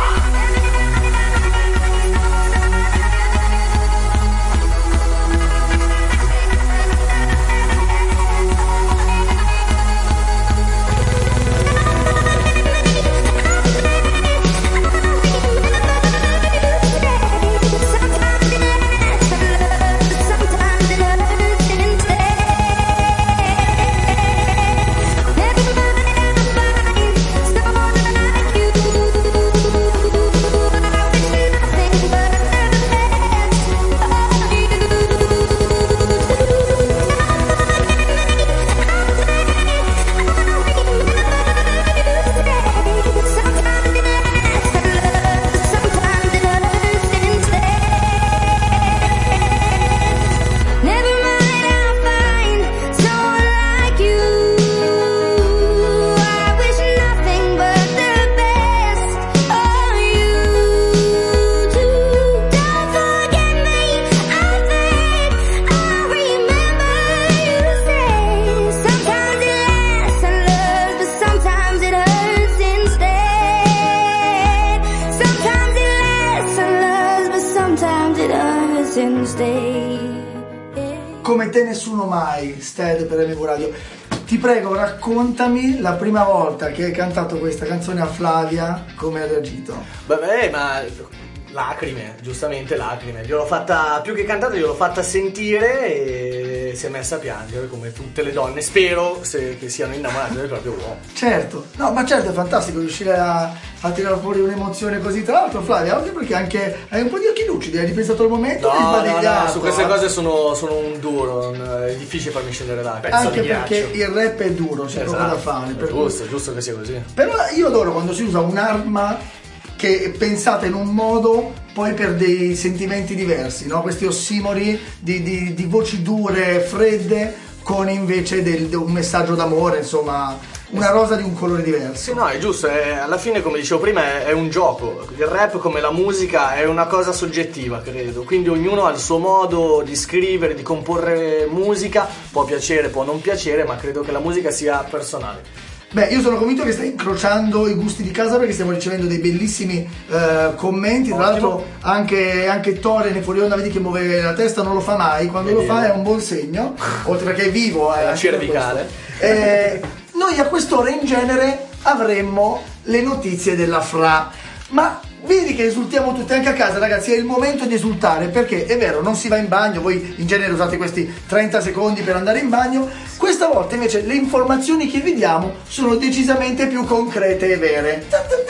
Come te nessuno mai, Stead per M V Radio. Ti prego, raccontami la prima volta che hai cantato questa canzone a Flavia, come ha reagito? Vabbè, ma lacrime, giustamente lacrime. Gliel'ho fatta, più che cantata, gliel'ho fatta sentire e si è messa a piangere come tutte le donne. Spero se, che siano innamorate del proprio uomo. Certo, no, ma certo è fantastico riuscire a, a tirare fuori un'emozione così. Tra l'altro, Flavia, anche perché anche hai un po' di occhi lucidi, hai ripensato al momento. No, no, no, su queste cose sono, sono un duro, non, è difficile farmi scendere l'acqua. Anche perché il rap è duro, c'è esatto, poco da fare. È giusto, è giusto che sia così. Però io adoro quando si usa un'arma che è pensata in un modo poi per dei sentimenti diversi, no? Questi ossimori di, di, di voci dure, fredde, con invece del, un messaggio d'amore, insomma, una rosa di un colore diverso. Sì, no, è giusto, è, alla fine, come dicevo prima, è, è un gioco. Il rap, come la musica, è una cosa soggettiva, credo. Quindi ognuno ha il suo modo di scrivere, di comporre musica, può piacere, può non piacere, ma credo che la musica sia personale. Beh, io sono convinto che stai incrociando i gusti di casa, perché stiamo ricevendo dei bellissimi eh, commenti. Tra l'altro anche, anche Tore ne fuori onda, vedi che muove la testa, non lo fa mai. Quando lo fa è un buon segno, oltre perché è vivo. È la cervicale. Eh, noi a quest'ora in genere avremmo le notizie della Fra, ma vedi che esultiamo tutti anche a casa, ragazzi. È il momento di esultare, perché è vero, non si va in bagno, voi in genere usate questi trenta secondi per andare in bagno. Questa volta invece le informazioni che vi diamo sono decisamente più concrete e vere.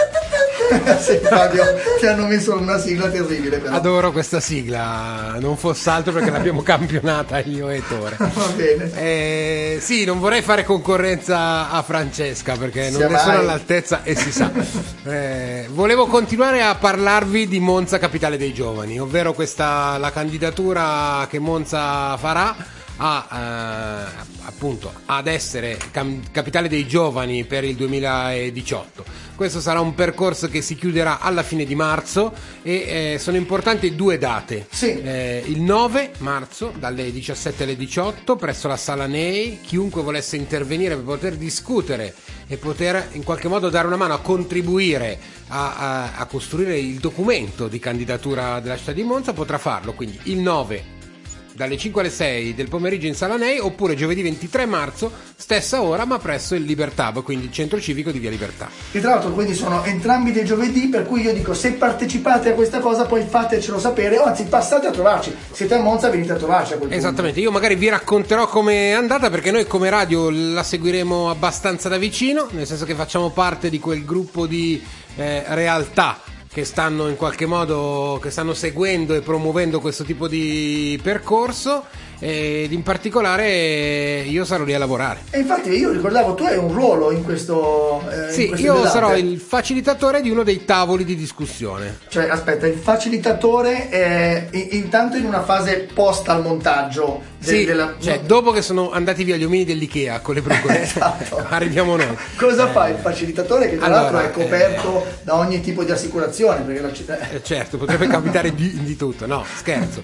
Sì, Fabio, ti hanno messo una sigla terribile, però. Adoro questa sigla, non fosse altro perché l'abbiamo campionata io e Tore. Va bene. Eh, sì, non vorrei fare concorrenza a Francesca perché non Sia ne sono mai. all'altezza e si sa. Eh, volevo continuare a parlarvi di Monza Capitale dei Giovani, ovvero questa la candidatura che Monza farà a eh, appunto ad essere cam- capitale dei giovani per il duemiladiciotto. Questo sarà un percorso che si chiuderà alla fine di marzo e eh, sono importanti due date. Sì. Eh, il nove marzo dalle diciassette alle diciotto presso la Sala Nei. Chiunque volesse intervenire per poter discutere e poter in qualche modo dare una mano a contribuire a, a, a costruire il documento di candidatura della città di Monza potrà farlo. Quindi il nove dalle cinque alle sei del pomeriggio in Sala Ney, oppure giovedì ventitré marzo, stessa ora ma presso il Libertà, quindi il centro civico di Via Libertà. E tra l'altro quindi sono entrambi dei giovedì, per cui io dico, se partecipate a questa cosa poi fatecelo sapere, o anzi passate a trovarci, siete a Monza, venite a trovarci a quel punto. Esattamente, io magari vi racconterò com'è andata, perché noi come radio la seguiremo abbastanza da vicino, nel senso che facciamo parte di quel gruppo di eh, realtà che stanno in qualche modo, che stanno seguendo e promuovendo questo tipo di percorso, ed in particolare io sarò lì a lavorare. E infatti io ricordavo, tu hai un ruolo in questo eh, sì, in queste io velate. sarò il facilitatore di uno dei tavoli di discussione. Cioè, aspetta, il facilitatore è in- intanto in una fase post al montaggio del- Sì, della... cioè dopo che sono andati via gli omini dell'Ikea con le brugole. Esatto. Arriviamo noi. Cosa fa il facilitatore, che tra Allora, l'altro è coperto eh... da ogni tipo di assicurazione, perché la città... Eh, certo, potrebbe capitare di, di tutto, no, scherzo.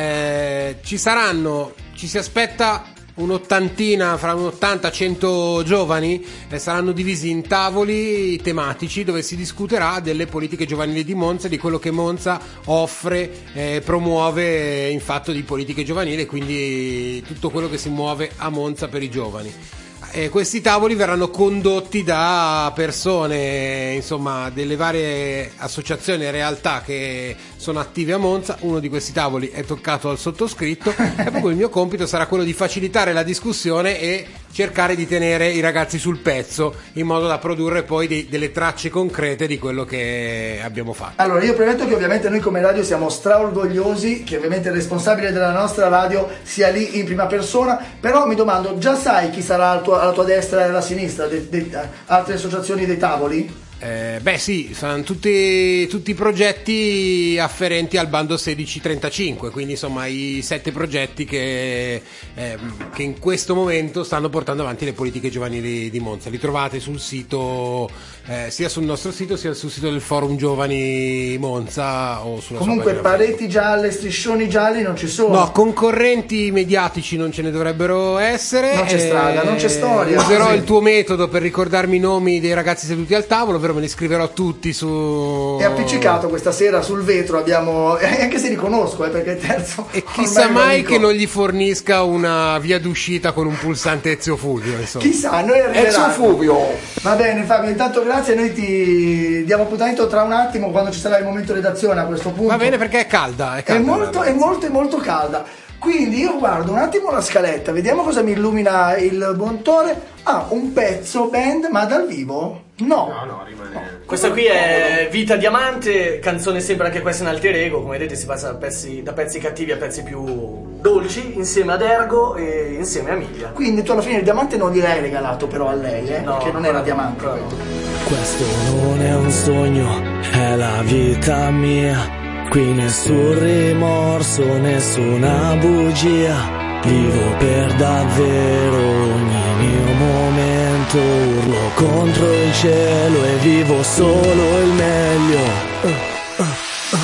Eh, ci saranno, ci si aspetta un'ottantina, fra un ottanta cento giovani, eh, saranno divisi in tavoli tematici dove si discuterà delle politiche giovanili di Monza, di quello che Monza offre, eh, promuove in fatto di politiche giovanili, quindi tutto quello che si muove a Monza per i giovani. E questi tavoli verranno condotti da persone, insomma, delle varie associazioni e realtà che sono attive a Monza. Uno di questi tavoli è toccato al sottoscritto e proprio il mio compito sarà quello di facilitare la discussione e cercare di tenere i ragazzi sul pezzo, in modo da produrre poi dei, delle tracce concrete di quello che abbiamo fatto. Allora, io premetto che ovviamente noi come radio siamo straorgogliosi che ovviamente il responsabile della nostra radio sia lì in prima persona, però mi domando, già sai chi sarà al tuo, alla tua destra e alla sinistra, de, de, de, altre associazioni dei tavoli? Eh, beh sì, saranno tutti, tutti i progetti afferenti al bando sedici trentacinque, quindi insomma i sette progetti che, eh, che in questo momento stanno portando avanti le politiche giovanili di Monza. Li trovate sul sito, eh, sia sul nostro sito sia sul sito del Forum Giovani Monza o sulla Comunque sua pagina. pareti gialle, striscioni gialli non ci sono. No, concorrenti mediatici non ce ne dovrebbero essere. Non c'è strada, non c'è storia. Userò Sì. il tuo metodo per ricordarmi i nomi dei ragazzi seduti al tavolo, ovvero me li scriverò tutti su... È appiccicato questa sera sul vetro, abbiamo, anche se riconosco, eh, perché è terzo. E chissà mai che non gli fornisca una via d'uscita con un pulsante Ezio Fulvio, insomma. Chissà, noi arriverà. Ezio Fulvio. Va bene Fabio, intanto grazie, noi ti diamo appuntamento tra un attimo quando ci sarà il momento redazione a questo punto. Va bene, perché è calda, è calda. È molto, è molto, molto calda. Quindi io guardo un attimo la scaletta, vediamo cosa mi illumina il bontore. Ah, un pezzo band, ma dal vivo? No. No, no, rimane... Questa qui è Vita Diamante, canzone sempre anche questa in alter ego, come vedete si passa da pezzi, da pezzi cattivi a pezzi più dolci, insieme ad Ergo e insieme a Emilia. Quindi tu alla fine il diamante non gliel'hai regalato però a lei, eh? No, perché non era no, diamante. no. Questo non è un sogno, è la vita mia. Qui nessun rimorso, nessuna bugia. Vivo per davvero ogni mio momento. Urlo contro il cielo e vivo solo il meglio. uh, uh, uh.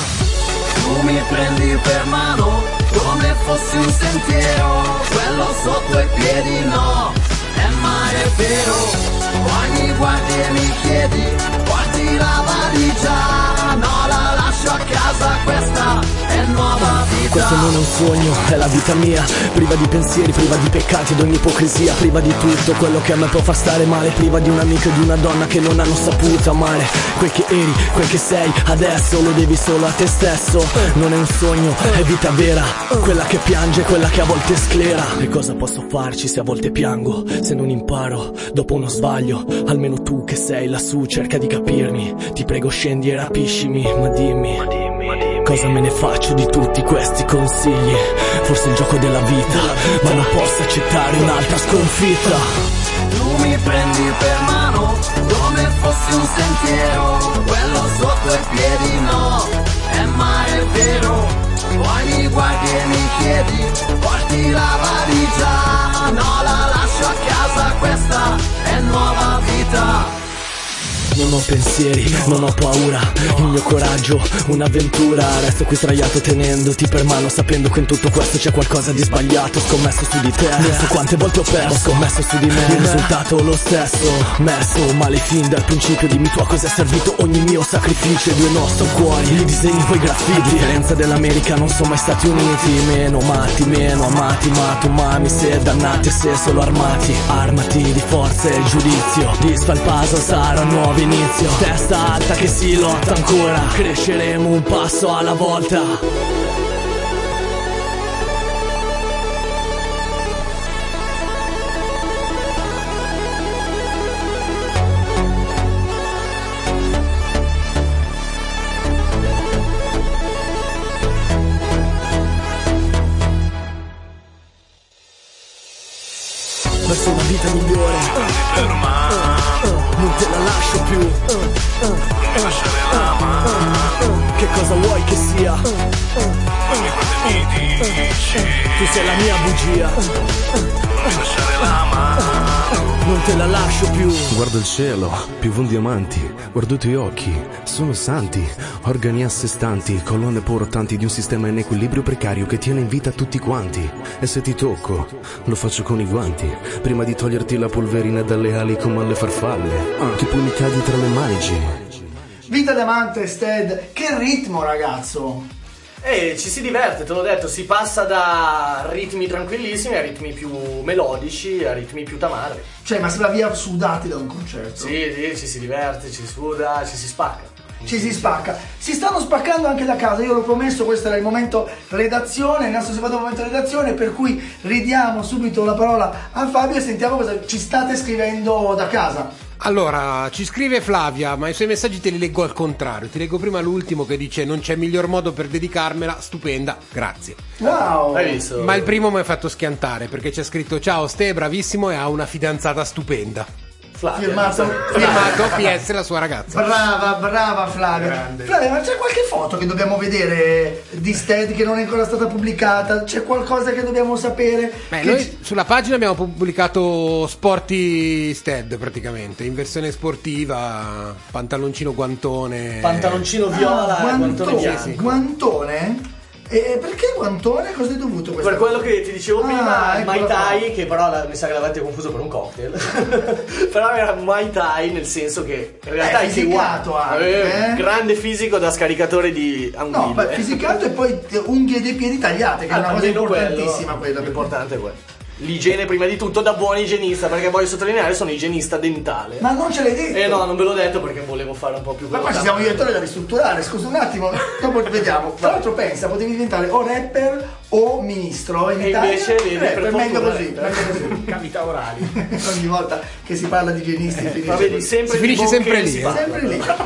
Tu mi prendi per mano come fossi un sentiero, quello sotto i piedi no, è mai è vero. Poi mi guardi e mi chiedi, porti la valigia, no la lascio a casa, questa è nuova vita. Questo non è un sogno, è la vita mia. Priva di pensieri, priva di peccati ed ogni ipocrisia. Priva di tutto quello che a me può far stare male. Priva di un amico e di una donna che non hanno saputo amare. Quel che eri, quel che sei, adesso lo devi solo a te stesso. Non è un sogno, è vita vera. Quella che piange, quella che a volte sclera. E cosa posso farci se a volte piango? Se non imparo, dopo uno sbaglio. Almeno tu che sei lassù cerca di capirmi. Ti prego scendi e rapiscimi. Ma dimmi, ma dimmi, ma dimmi cosa me ne faccio di tutti questi consigli? Forse il gioco della vita, ma non posso accettare un'altra sconfitta. Tu mi prendi per mano come fossi un sentiero, quello sotto i piedi no, è mai è vero. Poi mi guardi e mi chiedi, porti la valigia, no la lascio a casa, questa è nuova vita. non ho pensieri, non ho paura. Il mio coraggio, un'avventura. Resto qui sdraiato tenendoti per mano, sapendo che in tutto questo c'è qualcosa di sbagliato. Ho scommesso su di te, non so quante volte ho perso. Ho scommesso su di me, il risultato lo stesso. Messo male fin dal principio, dimmi tu a cosa è servito ogni mio sacrificio. I due nostri cuori, li disegni poi graffiti. A differenza dell'America non sono mai Stati Uniti. Meno matti, meno amati, ma tu mami se dannati e se solo armati. Armati di forza e giudizio, disfa il puzzle, sarà un nuovo inizio. Testa alta che si lotta ancora, cresceremo un passo alla volta. Verso una vita migliore, uh, uh, uh, uh, non te la lascio più, uh, uh, uh, lasciare la mano. Uh, uh, che cosa vuoi che sia? Uh, uh, uh, uh, uh, tu sei la mia bugia, uh, uh, non lasciare la mano. Non te la lascio più. Guardo il cielo, più diamanti. Guardo i tuoi occhi, sono santi. Organi a sé stanti, colonne portanti di un sistema in equilibrio precario che tiene in vita tutti quanti. E se ti tocco, lo faccio con i guanti, prima di toglierti la polverina dalle ali come alle farfalle, ah, che poi mi cadi tra le manici. Vita Diamante, Stead, che ritmo ragazzo! E ci si diverte, te l'ho detto, si passa da ritmi tranquillissimi a ritmi più melodici, a ritmi più tamarri. Cioè, ma si va via sudati da un concerto. Sì, sì, ci si diverte, ci si suda, ci si spacca. Ci si spacca. Si stanno spaccando anche da casa, io l'ho promesso, questo era il momento redazione, il nostro secondo momento redazione, per cui ridiamo subito la parola a Fabio e sentiamo cosa ci state scrivendo da casa. Allora, ci scrive Flavia, ma i suoi messaggi te li leggo al contrario. Ti leggo prima l'ultimo che dice: non c'è miglior modo per dedicarmela, stupenda, grazie. Wow. Hai visto? Ma il primo mi ha fatto schiantare perché c'è scritto: ciao Ste, bravissimo e ha una fidanzata stupenda. Flavia, firmato, firmato P S la sua ragazza. Brava, brava Flavia. Grande. Flavia, ma c'è qualche foto che dobbiamo vedere di Stead che non è ancora stata pubblicata? C'è qualcosa che dobbiamo sapere? Beh, che noi c- sulla pagina abbiamo pubblicato Sporty Stead praticamente, in versione sportiva, pantaloncino guantone. Pantaloncino viola ah, e guantone guantone, bianco. Guantone? E perché guantone? Cosa è dovuto questo? Per quello che ti dicevo prima, Ah, il Mai eccola qua. Tai, che però la- mi sa che l'avete confuso per un cocktail. Però era Mai Tai nel senso che in realtà Eh, è fisicato anche, Eh, eh? grande fisico da scaricatore di anguille. No, beh, fisicato e poi unghie dei piedi tagliate, che è una cosa Almeno quello, importantissima quella. l'importante è quello. L'igiene prima di tutto, da buon igienista, perché voglio sottolineare sono igienista dentale. Ma non ce l'hai detto? Eh no, non ve l'ho detto perché volevo fare un po' più Ma qua ci siamo io e te da ristrutturare, scusa un attimo, dopo vediamo. Tra l'altro pensa, potevi diventare o rapper o ministro in E Italia. invece, vedi, eh, per meglio fortuna, così, eh. meglio così. Cavità orali. Ogni volta che si parla di igienisti finisce Ma vedi, così. sempre Si di finisce bocche sempre lì, si eh. parla. Sempre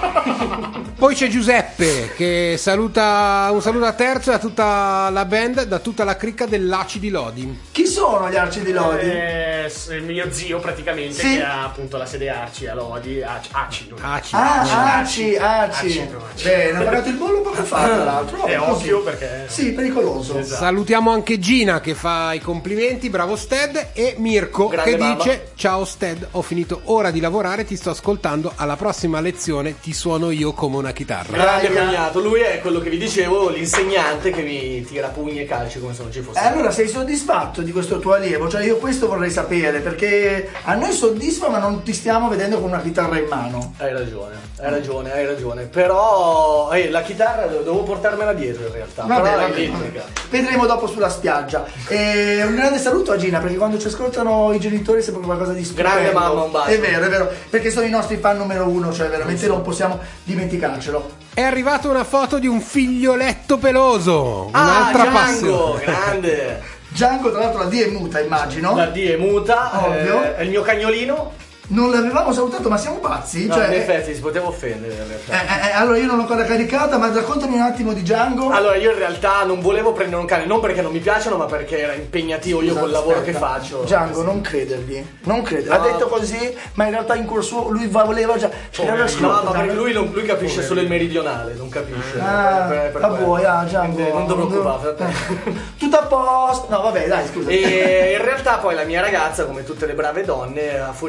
lì. Poi c'è Giuseppe che saluta, un saluto a Terzo e a tutta la band, da tutta la cricca dell'Acidi Lodi. Chi sono gli Arci di Lodi? Eh, s- il mio zio praticamente Sì. che ha appunto la sede Arci a Lodi, Aci, Aci, non Aci. Ah, Aci, Aci. Aci, no, Aci. Bene, ha pagato il bollo poco fa, tra l'altro. È Così. ovvio perché Sì, pericoloso. Esatto. Salutiamo anche Gina che fa i complimenti, bravo Sted, e Mirko Grande che mamma. dice: ciao Sted, ho finito ora di lavorare, ti sto ascoltando, alla prossima lezione ti suono io come una chitarra. Grande Dai, cognato, lui è quello che vi dicevo, l'insegnante che mi tira pugni e calci come se non ci fosse. Eh, allora sei soddisfatto di questo tuo allievo? Cioè io questo vorrei sapere, perché a noi soddisfa ma non ti stiamo vedendo con una chitarra in mano. Hai ragione, hai ragione, hai ragione. Però eh, la chitarra devo portarmela dietro in realtà. Vabbè, però è vabbè, elettrica. vabbè. Vedremo dopo sulla spiaggia. E un grande saluto a Gina, perché quando ci ascoltano i genitori sembra qualcosa di stupendo. Grande mamma, un bacio. È vero, è vero, perché sono i nostri fan numero uno, cioè veramente non possiamo dimenticarcelo. È arrivata una foto di un figlioletto peloso, Ah, un'altra Django, passione. grande. Django, tra l'altro la D è muta, immagino. La D è muta, Ovvio. eh, è il mio cagnolino. Non l'avevamo salutato, ma siamo pazzi? No, Cioè, in eh, effetti si poteva offendere in realtà. eh, eh, allora io non l'ho ancora caricata, ma raccontami un attimo di Django. Allora io in realtà non volevo prendere un cane, non perché non mi piacciono, ma perché era impegnativo io Scusa, col lavoro aspetta. che faccio. Django, non credergli. Non credergli. Ha No. detto così, ma in realtà in cuor suo lui voleva già. Cioè, era No, ma perché lui, non- lui capisce solo il meridionale, non capisce. Ah, per- per a quello. voi, ah, Django. Quindi non ti preoccupare. Tutto a posto. No, vabbè, dai, scusa. E in realtà poi la mia ragazza, come tutte le brave donne, a furia di rompere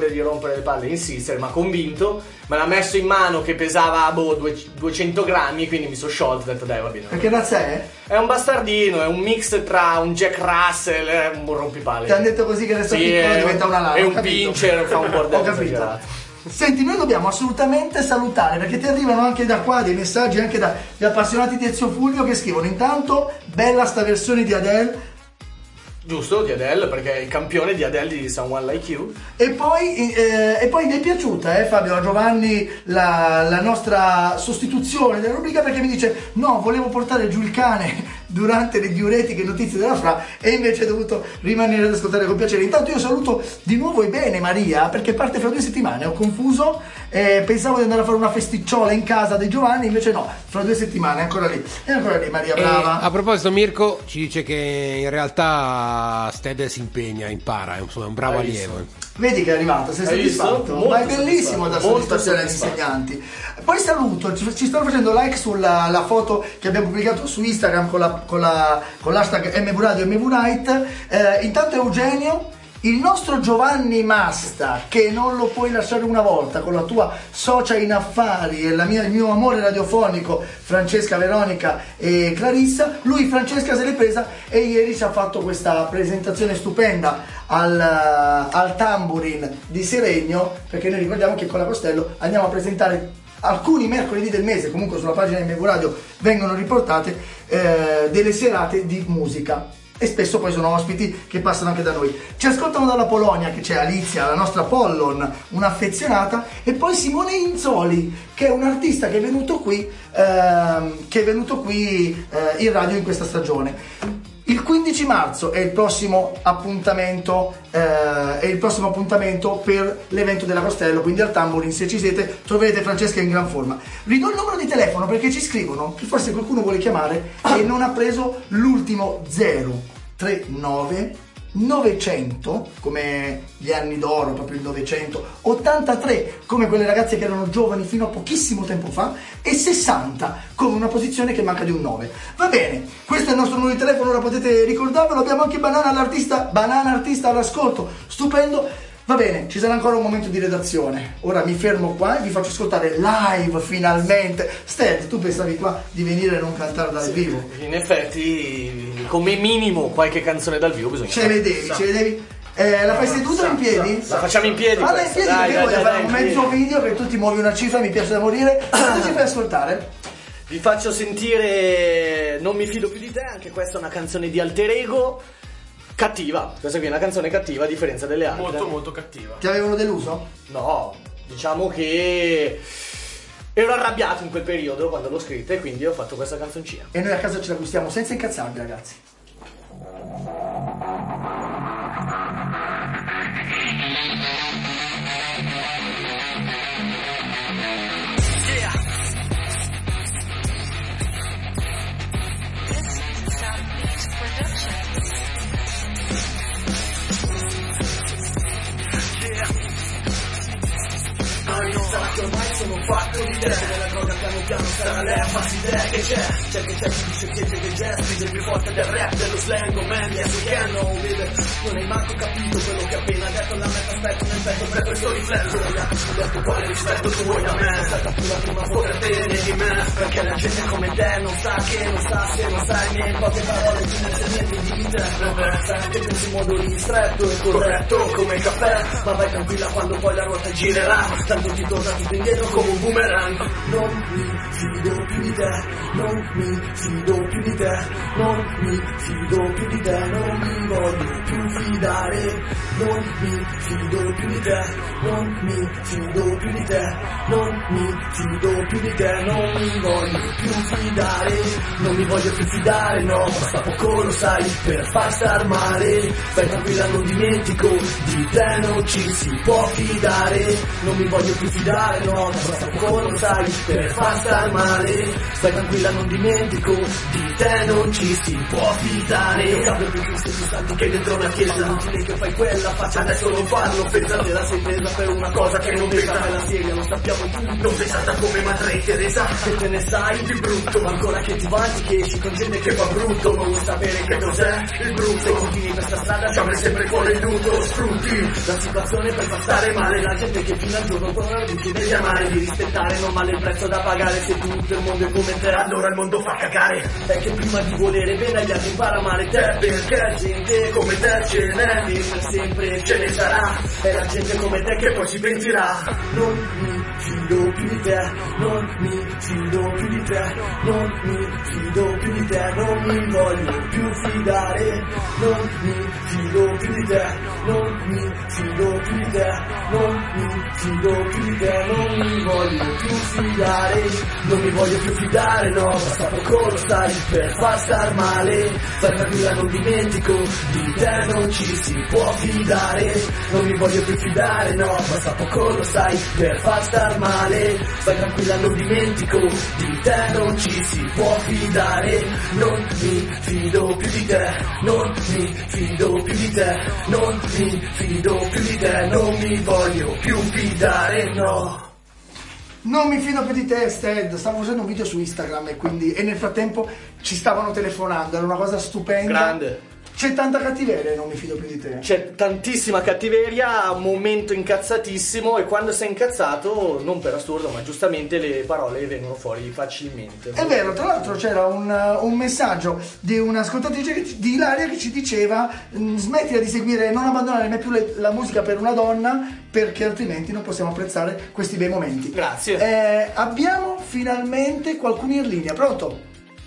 rompere le palle e insistere, ma convinto, me l'ha messo in mano che pesava boh duecento grammi, quindi mi sono sciolto e ho detto dai va bene. E che razza è? È un bastardino, è un mix tra un Jack Russell e un rompipalle. Ti hanno detto così che adesso sì, piccolo diventa una lama. È un pincher, fa un bordello. Ho capito. Senti, noi dobbiamo assolutamente salutare, perché ti arrivano anche da qua dei messaggi anche da gli appassionati di Ezio Fulvio che scrivono: intanto bella sta versione di Adele. Giusto, di Adele, perché è il campione di Adele di Someone Like You. E poi, eh, e poi mi è piaciuta, eh, Fabio, a Giovanni la, la nostra sostituzione della rubrica, perché mi dice no, volevo portare giù il cane durante le diuretiche notizie della Fra e invece ho dovuto rimanere ad ascoltare con piacere. Intanto io saluto di nuovo e bene Maria, perché parte fra due settimane, ho confuso, eh, pensavo di andare a fare una festicciola in casa di Giovanni, invece no, fra due settimane è ancora lì, è ancora lì Maria, brava. E a proposito, Mirko ci dice che in realtà Stede si impegna, impara, insomma è un bravo Hai allievo. visto? Vedi che è arrivato, sei soddisfatto? Ma è bellissimo da soddisfazione agli insegnanti. Poi saluto, ci, ci stanno facendo like sulla la foto che abbiamo pubblicato su Instagram con, la, con, la, con l'hashtag MVRadio e MVNight. Eh, intanto Eugenio, il nostro Giovanni Masta, che non lo puoi lasciare una volta, con la tua socia in affari e la mia, il mio amore radiofonico Francesca, Veronica e Clarissa. Lui Francesca se l'è presa e ieri ci ha fatto questa presentazione stupenda al, al Tamburin di Seregno, perché noi ricordiamo che con la Costello andiamo a presentare alcuni mercoledì del mese, comunque sulla pagina di M V Radio vengono riportate eh, delle serate di musica. E spesso poi sono ospiti che passano anche da noi. Ci ascoltano dalla Polonia, che c'è Alizia, la nostra Pollon, un'affezionata, e poi Simone Inzoli, che è un artista che è venuto qui ehm, che è venuto qui eh, in radio in questa stagione. Il quindici marzo è il prossimo appuntamento eh, è il prossimo appuntamento per l'evento della Costello, quindi al Tamburin, se ci siete troverete Francesca in gran forma. Vi do il numero di telefono perché ci scrivono che forse qualcuno vuole chiamare e non ha preso l'ultimo zero tre nove novecento come gli anni d'oro, proprio il novecento, ottantatré come quelle ragazze che erano giovani fino a pochissimo tempo fa e sessanta come una posizione che manca di un nove. Va bene, questo è il nostro numero di telefono, ora potete ricordarvelo. Abbiamo anche Banana l'artista, Banana artista all'ascolto, stupendo. Va bene, ci sarà ancora un momento di redazione. Ora mi fermo qua e vi faccio ascoltare live finalmente. Sted, tu pensavi qua di venire e non cantare dal sì, vivo? In effetti, come minimo qualche canzone dal vivo bisogna. Ce le devi, ce le devi. Eh, la fai seduta o in piedi? La facciamo in piedi. Vada in piedi, dai, perché dai, voglio dai, fare dai, un mezzo piedi. video che tu ti muovi una cifra, mi piace da morire. Cosa ci fai ascoltare? Vi faccio sentire Non mi fido più di te, anche questa è una canzone di Alter Ego. Cattiva, questa qui è una canzone cattiva a differenza delle altre. Molto molto cattiva. Ti avevano deluso? No, diciamo che ero arrabbiato in quel periodo quando l'ho scritta e quindi ho fatto questa canzoncina. E noi a casa ce la gustiamo senza incazzarvi, ragazzi. Sarà che ormai sono fatto di te, della droga piano piano sarà lei a farsi idea che c'è. C'è che c'è chi dice che che gesti del più forte del rap, dello slang, oh man, yes we can, no baby. Non hai manco capito quello che ho appena detto, la metà aspetto nel petto per questo riflesso. Ragazzi, sul letto quale rispetto tu vuoi da me, stata più la prima fuori a te di me, perché la gente come te non sa che non sa se non sai miei poche parole, tu non sai niente di te. Sai anche pensi in modo ristretto e corretto come il caffè, ma vai tranquilla quando poi la ruota girerà, tanto ti torna tutto indietro come un boomerang. Non mi fido più di te, non mi fido più di te, non mi fido più di te, non mi voglio più fidare. Non mi fido più di te, non mi fido più di te, non mi fido più di te, non mi voglio più fidare. Non mi voglio più fidare, no, basta poco lo sai per far star male. Stai tranquilla, non dimentico, di te non ci si può fidare. Non mi voglio più fidare, no, basta poco lo sai per far star male. Stai tranquilla, non dimentico, di te non ci si può fidare. Io cambio più che sei santi che dentro una chiesa. Inutile che fai quella faccia, adesso non farlo. Pensate la sei presa per una cosa che non pesa. Per la serie lo sappiamo tutti, non pensata come Madre Teresa. Che te ne sai di brutto, ma ancora che ti vanti, che esci con gente che fa brutto. Non vuoi sapere che cos'è il brutto. Se continui per sta strada ci avrai sempre cuore il nudo. Sfrutti la situazione per far stare male la gente che fino al giorno d'ora ti chiede di amare, di rispettare, non male il prezzo da pagare. Se tutto il mondo è come te, allora il mondo fa cagare. È che prima di volere bene agli altri impara a amare te, perché gente come te ce n'è e per sempre ce ne sarà. È la gente come te che poi si pentirà. Non mi fido più di te, non mi fido più di te, non mi fido più di te, non mi voglio più fidare. Non mi fido più di te, non mi fido più di te, non mi fido più di te, non mi voglio più fidare. Non mi voglio più fidare, no, basta poco lo sai per far star male. Stai tranquilla, non dimentico, di te non ci si può fidare. Non mi voglio più fidare, no, basta poco lo sai per far star male. Stai tranquilla, non dimentico, di te non ci si può fidare. Non mi fido più di te, non mi fido più di te, non mi fido più di te, non mi voglio più fidare, no. Non mi fido più di te, Sted. Stavo facendo un video su Instagram e quindi e nel frattempo ci stavano telefonando, era una cosa stupenda. Grande. C'è tanta cattiveria, non mi fido più di te. C'è tantissima cattiveria, un momento incazzatissimo, e quando sei incazzato, non per assurdo, ma giustamente le parole vengono fuori facilmente. È vero, tra l'altro c'era un, un messaggio di un'ascoltatrice che, di Ilaria che ci diceva: smettila di seguire, non abbandonare mai più le, la musica per una donna, perché altrimenti non possiamo apprezzare questi bei momenti. Grazie. Eh, abbiamo finalmente qualcuno in linea, pronto?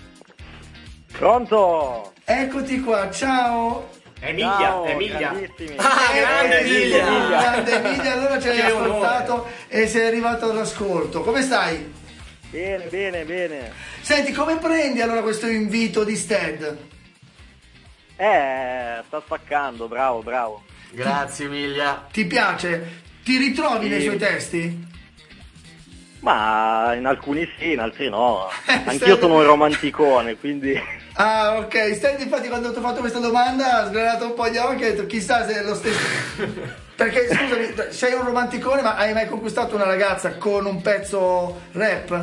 Pronto? Eccoti qua, ciao! Emilia, Ciao, Emilia. grandissimi. Ah, grande Emilia! Grande Emilia, allora ci hai Che ascoltato e sei arrivato all'ascolto. Come stai? Bene, bene, bene. Senti, come prendi allora questo invito di Sted? Eh, sta spaccando, bravo, bravo. Grazie Emilia. Ti piace? Ti ritrovi Sì. nei suoi testi? Ma in alcuni sì, in altri no. Anch'io sono un romanticone, quindi... Ah, ok. Sted, infatti, quando ti ho fatto questa domanda ha sgranato un po' gli occhi e ha detto chissà se è lo stesso. Perché, scusami, sei un romanticone, ma hai mai conquistato una ragazza con un pezzo rap?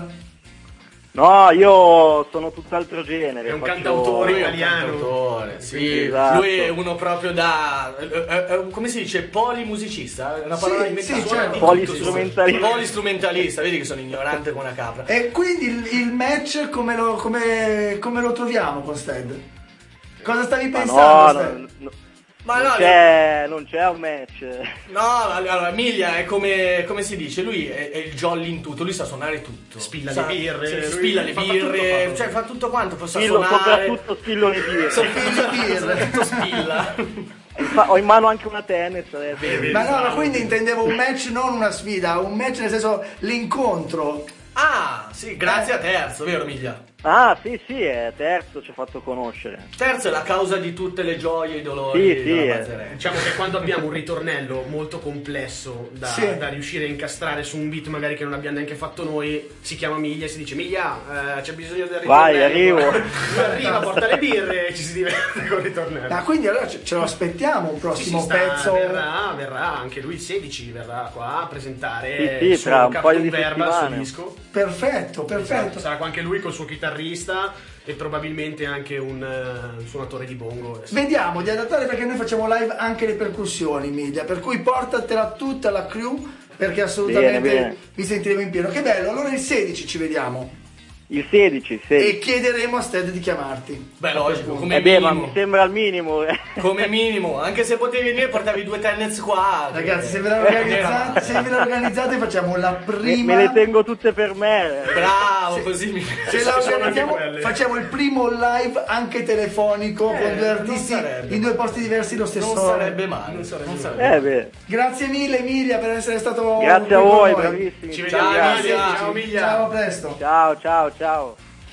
No, io sono tutt'altro genere. È un faccio- cantautore Lui è un italiano. cantautore, sì. Esatto. Lui è uno proprio da... eh, eh, come si dice? Polimusicista? È una parola Sì, inventata. sì, Suona certo. di tutto, Polistrumentalista. Polistrumentalista, vedi che sono ignorante come una capra. E quindi il, il match come lo, come, come lo troviamo con Sted? Cosa stavi Ma pensando, no, Sted? no, no, Ma non, no, c'è, non c'è un match. No, allora Emilia è come, come si dice, lui è, è il jolly in tutto, lui sa suonare tutto. Spilla Sa- le birre, sì, lui spilla le fa- fa birre, tutto, fa- cioè fa tutto quanto, poi sa Spillo, suonare. soprattutto spillo le birre. Spilla birre, tutto spilla. Infa- Ho in mano anche una tennis adesso. Ma no, ma quindi intendevo un match, non una sfida, un match nel senso l'incontro. Ah, sì, grazie a Terzo, vero Emilia? Ah, sì, sì, è terzo, ci ha fatto conoscere. Terzo è la causa di tutte le gioie e i dolori Sì, sì, della eh. Mazzarella. Diciamo che quando abbiamo un ritornello molto complesso da, Sì. da riuscire a incastrare su un beat magari che non abbiamo neanche fatto noi, si chiama Miglia e si dice: Miglia, eh, c'è bisogno del ritornello. Vai, arrivo. Arriva, porta le birre e ci si diverte con il ritornello. Ah, quindi allora ce ce lo aspettiamo un Sì, prossimo sì, sta- pezzo. verrà, verrà anche lui il sedici, verrà qua a presentare Sì, sì, il suo tra un paio di Captain Verba, il suo settimane. disco. Perfetto, perfetto. Esatto, sarà qua anche lui col suo chitarrista e probabilmente anche un, eh, un suonatore di bongo. Vediamo di adattare, perché noi facciamo live anche le percussioni, Emilia, per cui portatela tutta la crew, perché assolutamente Bene, bene. vi sentiremo in pieno. Che bello, allora il sedici ci vediamo Il sedici, il sedici. e chiederemo a Sted di chiamarti. Beh, logico, come Eh beh, ma minimo. mi sembra al minimo. eh. Come minimo, anche se potevi venire portavi due tennis qua. Ragazzi, se ve la organizzate, se ve la organizzate facciamo la Me, prima. me le tengo tutte per me. Bravo, così mi Se la Ci sono organizziamo, anche quelle. facciamo il primo live anche telefonico Eh, con due non artisti sarebbe. in due posti diversi lo stesso Non orario. sarebbe male. Non sarebbe non male. sarebbe Eh beh. Grazie mille Emilia per essere stato Grazie qui a con voi, noi. bravissimi. Ci Ciao, vediamo, grazie. Emilia. Ciao, Emilia. Ciao, a presto. Ciao, ciao, ciao.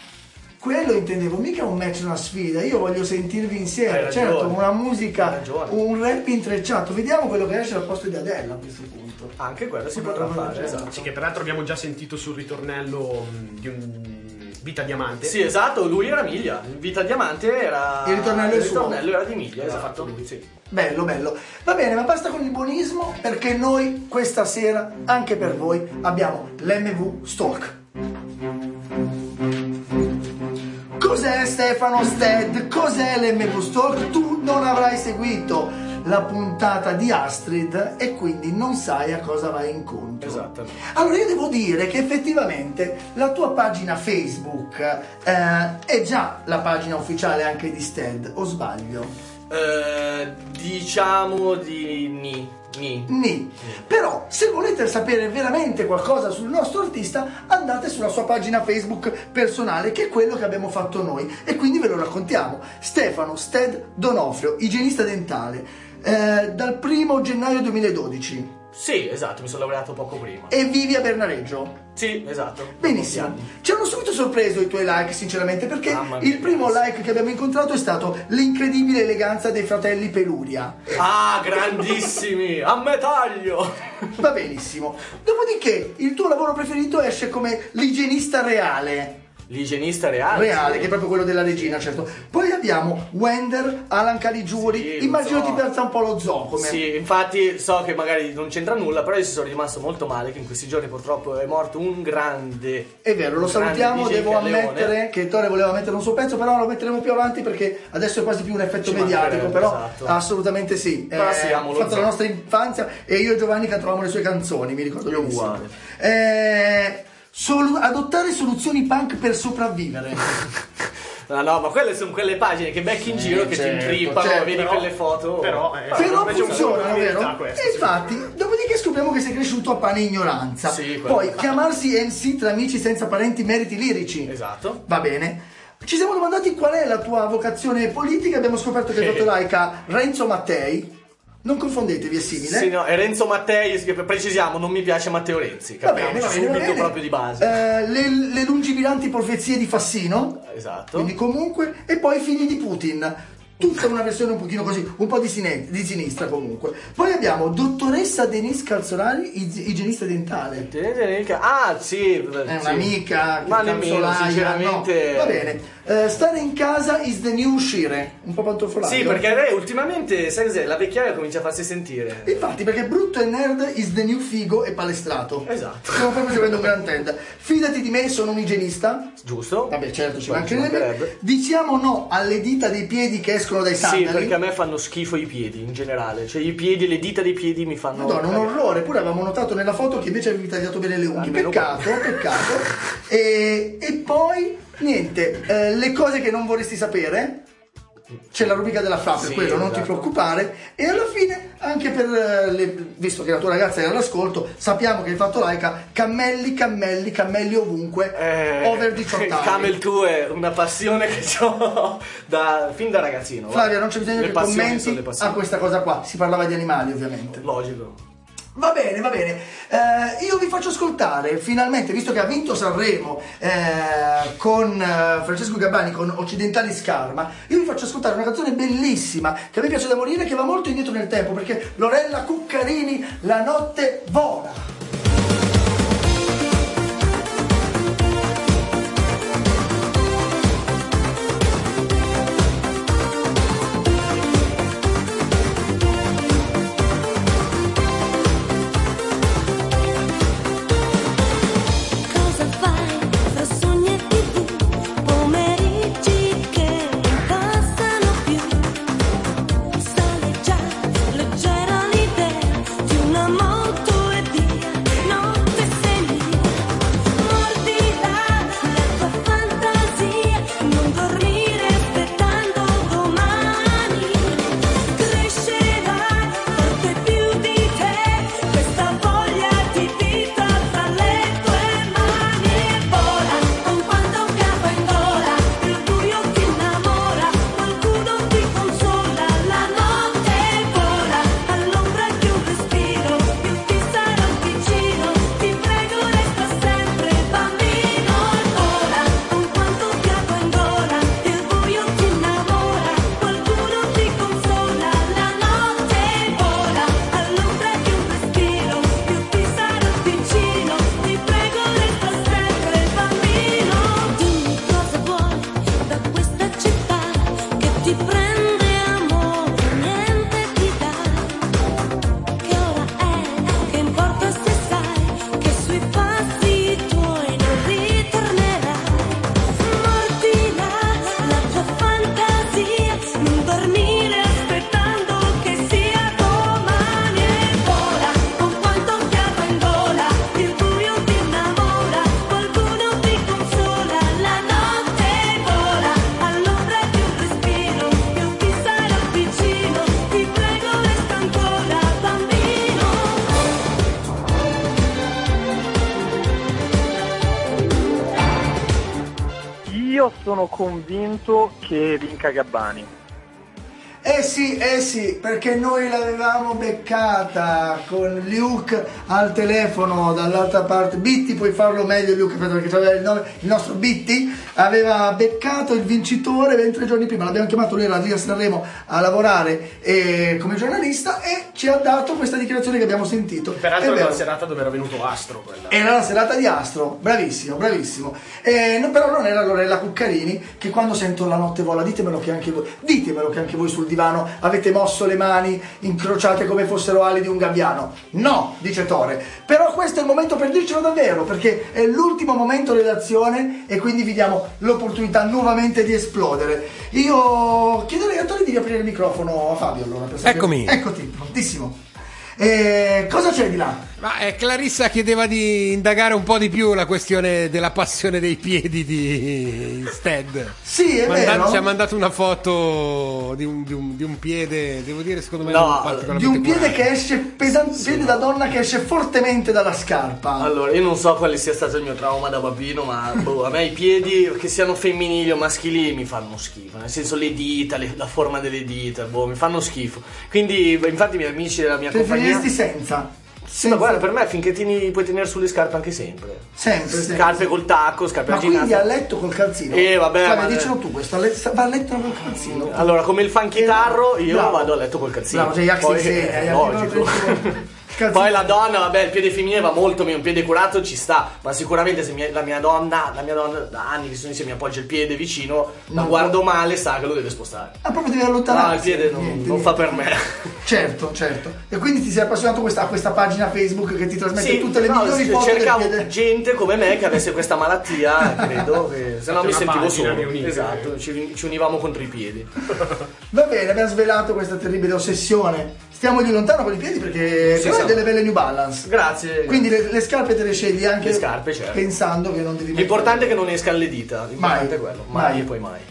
Quello intendevo, mica un match, una sfida. Io voglio sentirvi insieme. Hai ragione. Certo, una musica, Hai ragione. un rap intrecciato. Vediamo quello che esce al posto di Adele a questo punto. Anche quello si Una potrà roba del fare, genere. esatto. Sì, che peraltro abbiamo già sentito sul ritornello mh, di un, Vita Diamante. Sì, esatto, lui era Miglia. Vita Diamante era. Il ritornello è il suo. ritornello era di Miglia, Esatto, esatto. lui, sì. Bello, bello. Va bene, ma basta con il buonismo perché noi questa sera, anche per voi, abbiamo l'M V Stalk. Cos'è Stefano Stead? Cos'è l'M V Stalk? Tu non avrai seguito la puntata di Astrid e quindi non sai a cosa vai incontro. Esatto. Allora io devo dire che effettivamente la tua pagina Facebook eh, è già la pagina ufficiale anche di Stead, o sbaglio? Eh, diciamo di ni. Ni. Ni. Però se volete sapere veramente qualcosa sul nostro artista, andate sulla sua pagina Facebook personale, che è quello che abbiamo fatto noi, e quindi ve lo raccontiamo. Stefano Stead Donofrio, igienista dentale, eh, dal primo gennaio duemiladodici. Sì, esatto, mi sono laureato poco prima. E vivi a Bernareggio? Sì, esatto. Benissimo. Ci hanno subito sorpreso i tuoi like, sinceramente, perché Mamma mia, il primo grazie. like che abbiamo incontrato è stato l'incredibile eleganza dei fratelli Peluria. Ah, grandissimi! A me taglio! Va benissimo. Dopodiché il tuo lavoro preferito esce come l'igienista reale. L'igienista reale? Reale, sì. che è proprio quello della regina, certo. Poi abbiamo Wender, Alan Caligiuri. Sì, lo Immagino so. ti piazza un po' lo zoo come. Sì, infatti so che magari non c'entra nulla, però io ci sono rimasto molto male che in questi giorni purtroppo è morto un grande. È vero, lo un grande salutiamo, D J devo Leone. ammettere che Ettore voleva mettere un suo pezzo, però lo metteremo più avanti perché adesso è quasi più un effetto Ci mediatico, mancherebbe, però esatto. assolutamente sì. Ma Eh, sì, amo ha lo fatto zoo. la nostra infanzia e io e Giovanni cantavamo le sue canzoni, mi ricordo Io benissimo. uguale. Eh, solu- adottare soluzioni punk per sopravvivere. No, no, ma quelle sono quelle pagine che becchi in giro, che certo, ti intrippano, certo, vedi però- quelle foto. però, eh, Però invece un funzionano, po' di vero? verità questo, E infatti, dopodiché scopriamo che sei cresciuto a pane e ignoranza. Sì, quello. Poi chiamarsi M C tra amici senza parenti meriti lirici. Esatto. Va bene. Ci siamo domandati qual è la tua vocazione politica. Abbiamo scoperto che hai Sì. fatto like a Renzo Mattei. Non confondetevi, è simile. Sì, no, è Renzo Mattei, che precisiamo, non mi piace Matteo Renzi. Va bene, Capiamoci va bene, va subito bene. proprio di base. Eh, le, le lungimiranti profezie di Fassino. Esatto. Quindi comunque. E poi figli di Putin. Tutta una versione un pochino così, un po' di, sine- di sinistra comunque. Poi abbiamo dottoressa Denise Calzolari, ig- igienista dentale. Ah, sì. È un'amica, Ma che nemmeno, calzolaia, sinceramente. no. Va bene. Eh, stare in casa is the new uscire. Un po' pantofolaio. Sì, perché lei ultimamente, sai cos'è? La vecchiaia comincia a farsi sentire. Infatti, perché brutto e nerd is the new figo e palestrato. Esatto. Stiamo proprio seguendo un gran trend. Fidati di me, sono un igienista. Giusto? Vabbè, certo, ci Poi ci mancherebbe. mancherebbe. Diciamo no alle dita dei piedi che escono dai Sì, sandali. perché a me fanno schifo i piedi in generale. Cioè i piedi, le dita dei piedi mi fanno. Madonna, un orrore. Pure avevamo notato nella foto che invece avevi tagliato bene le unghie. Almeno Peccato, peccato. E, e poi, niente, eh, le cose che non vorresti sapere. C'è la rubrica della fra, per Sì, quello non esatto. ti preoccupare. E alla fine, anche per eh, le, visto che la tua ragazza è all'ascolto, sappiamo che hai fatto like a cammelli, cammelli, cammelli ovunque, Eh, over diciotto il anni. Camel two è una passione che ho da, fin da ragazzino. Flavia, guarda. non c'è bisogno Le che passioni sono commenti le passioni. a questa cosa qua. Si parlava di animali, ovviamente. Logico. Va bene, va bene. Eh, io vi faccio ascoltare finalmente, visto che ha vinto Sanremo eh, con eh, Francesco Gabbani, con Occidentali Scarma, io vi faccio ascoltare una canzone bellissima che a me piace da morire, che va molto indietro nel tempo, perché Lorella Cuccarini, La notte vola. Cosa fai fra sogni e tivù? Pomeriggi che non passano più. Sale già leggera l'idea di una moto e via. sono convinto che vinca Gabbani. Eh sì, eh sì, perché noi l'avevamo beccata con Luke al telefono dall'altra parte. Bitti, puoi farlo meglio Luke, perché c'aveva il, nome, il nostro Bitti, aveva beccato il vincitore venti giorni prima, l'abbiamo chiamato, lui era lì a Sanremo a lavorare eh, come giornalista e ci ha dato questa dichiarazione che abbiamo sentito. Peraltro era la serata dove era venuto Astro. Quella. Era la serata di Astro, bravissimo, bravissimo. Eh, no, però non era Lorella Cuccarini, che quando sento La notte vola, ditemelo che anche voi, ditemelo che anche voi sul divano avete mosso le mani incrociate come fossero ali di un gabbiano. No, dice Tore. Però questo è il momento per dircelo davvero, perché è l'ultimo momento dell'azione e quindi vi diamo l'opportunità nuovamente di esplodere. Io chiederei a Tore di riaprire il microfono a Fabio allora. Per sapere. Eccomi. Eccoti, prontissimo. E cosa c'è di là? Ma eh, Clarissa chiedeva di indagare un po' di più la questione della passione dei piedi di Stead. Sì, è Mandato, vero. ci ha mandato una foto di un, di un, di un piede, devo dire secondo me No, non particolarmente Di un piede curato. che esce pesante, Sì, piede no. da donna che esce fortemente dalla scarpa. Allora, io non so quale sia stato il mio trauma da bambino, ma boh, a me i piedi, che siano femminili o maschili, mi fanno schifo. Nel senso, le dita, le- la forma delle dita, boh, mi fanno schifo. Quindi, infatti, i miei amici della mia compagnia. Preferiresti senza? Sì, ma guarda, per me finché tieni, puoi tenere sulle scarpe anche sempre. Sempre, sempre. Scarpe col tacco, scarpe Ma al quindi ginnastica. a letto col calzino? Eh, vabbè, Flavia, ma- dicelo tu questo, a letto- va a letto col calzino. Allora, come il fanchitarro, io Bravo. vado a letto col calzino. Bravo, cioè, Jack Poi, sei sei, eh, hai logico. calzino. Poi la donna, vabbè, il piede femminile va molto meglio, un piede curato ci sta, ma sicuramente se mi- la mia donna, la mia donna da anni che sono insieme mi appoggia il piede vicino, la No. guardo male, sa che lo deve spostare. Ah, proprio devi allontanarsi. No, il piede non, Niente, non niente. fa per me. Certo, certo. E quindi ti sei appassionato a questa, a questa pagina Facebook che ti trasmette Sì, tutte le no, migliori sì, foto del cercavo piede. gente come me che avesse questa malattia, credo, che se no C'è mi una sentivo pagina, solo. mi unite. Esatto, ci, ci univamo contro i piedi. Va bene, abbiamo svelato questa terribile ossessione. Stiamo di lontano con i piedi perché Sì, però hai siamo- delle belle New Balance. Grazie. Quindi le, le scarpe te le scegli anche Le scarpe, certo. pensando che non devi L'importante è che non escano le dita, l'importante Mai, è quello, mai, mai. e poi mai.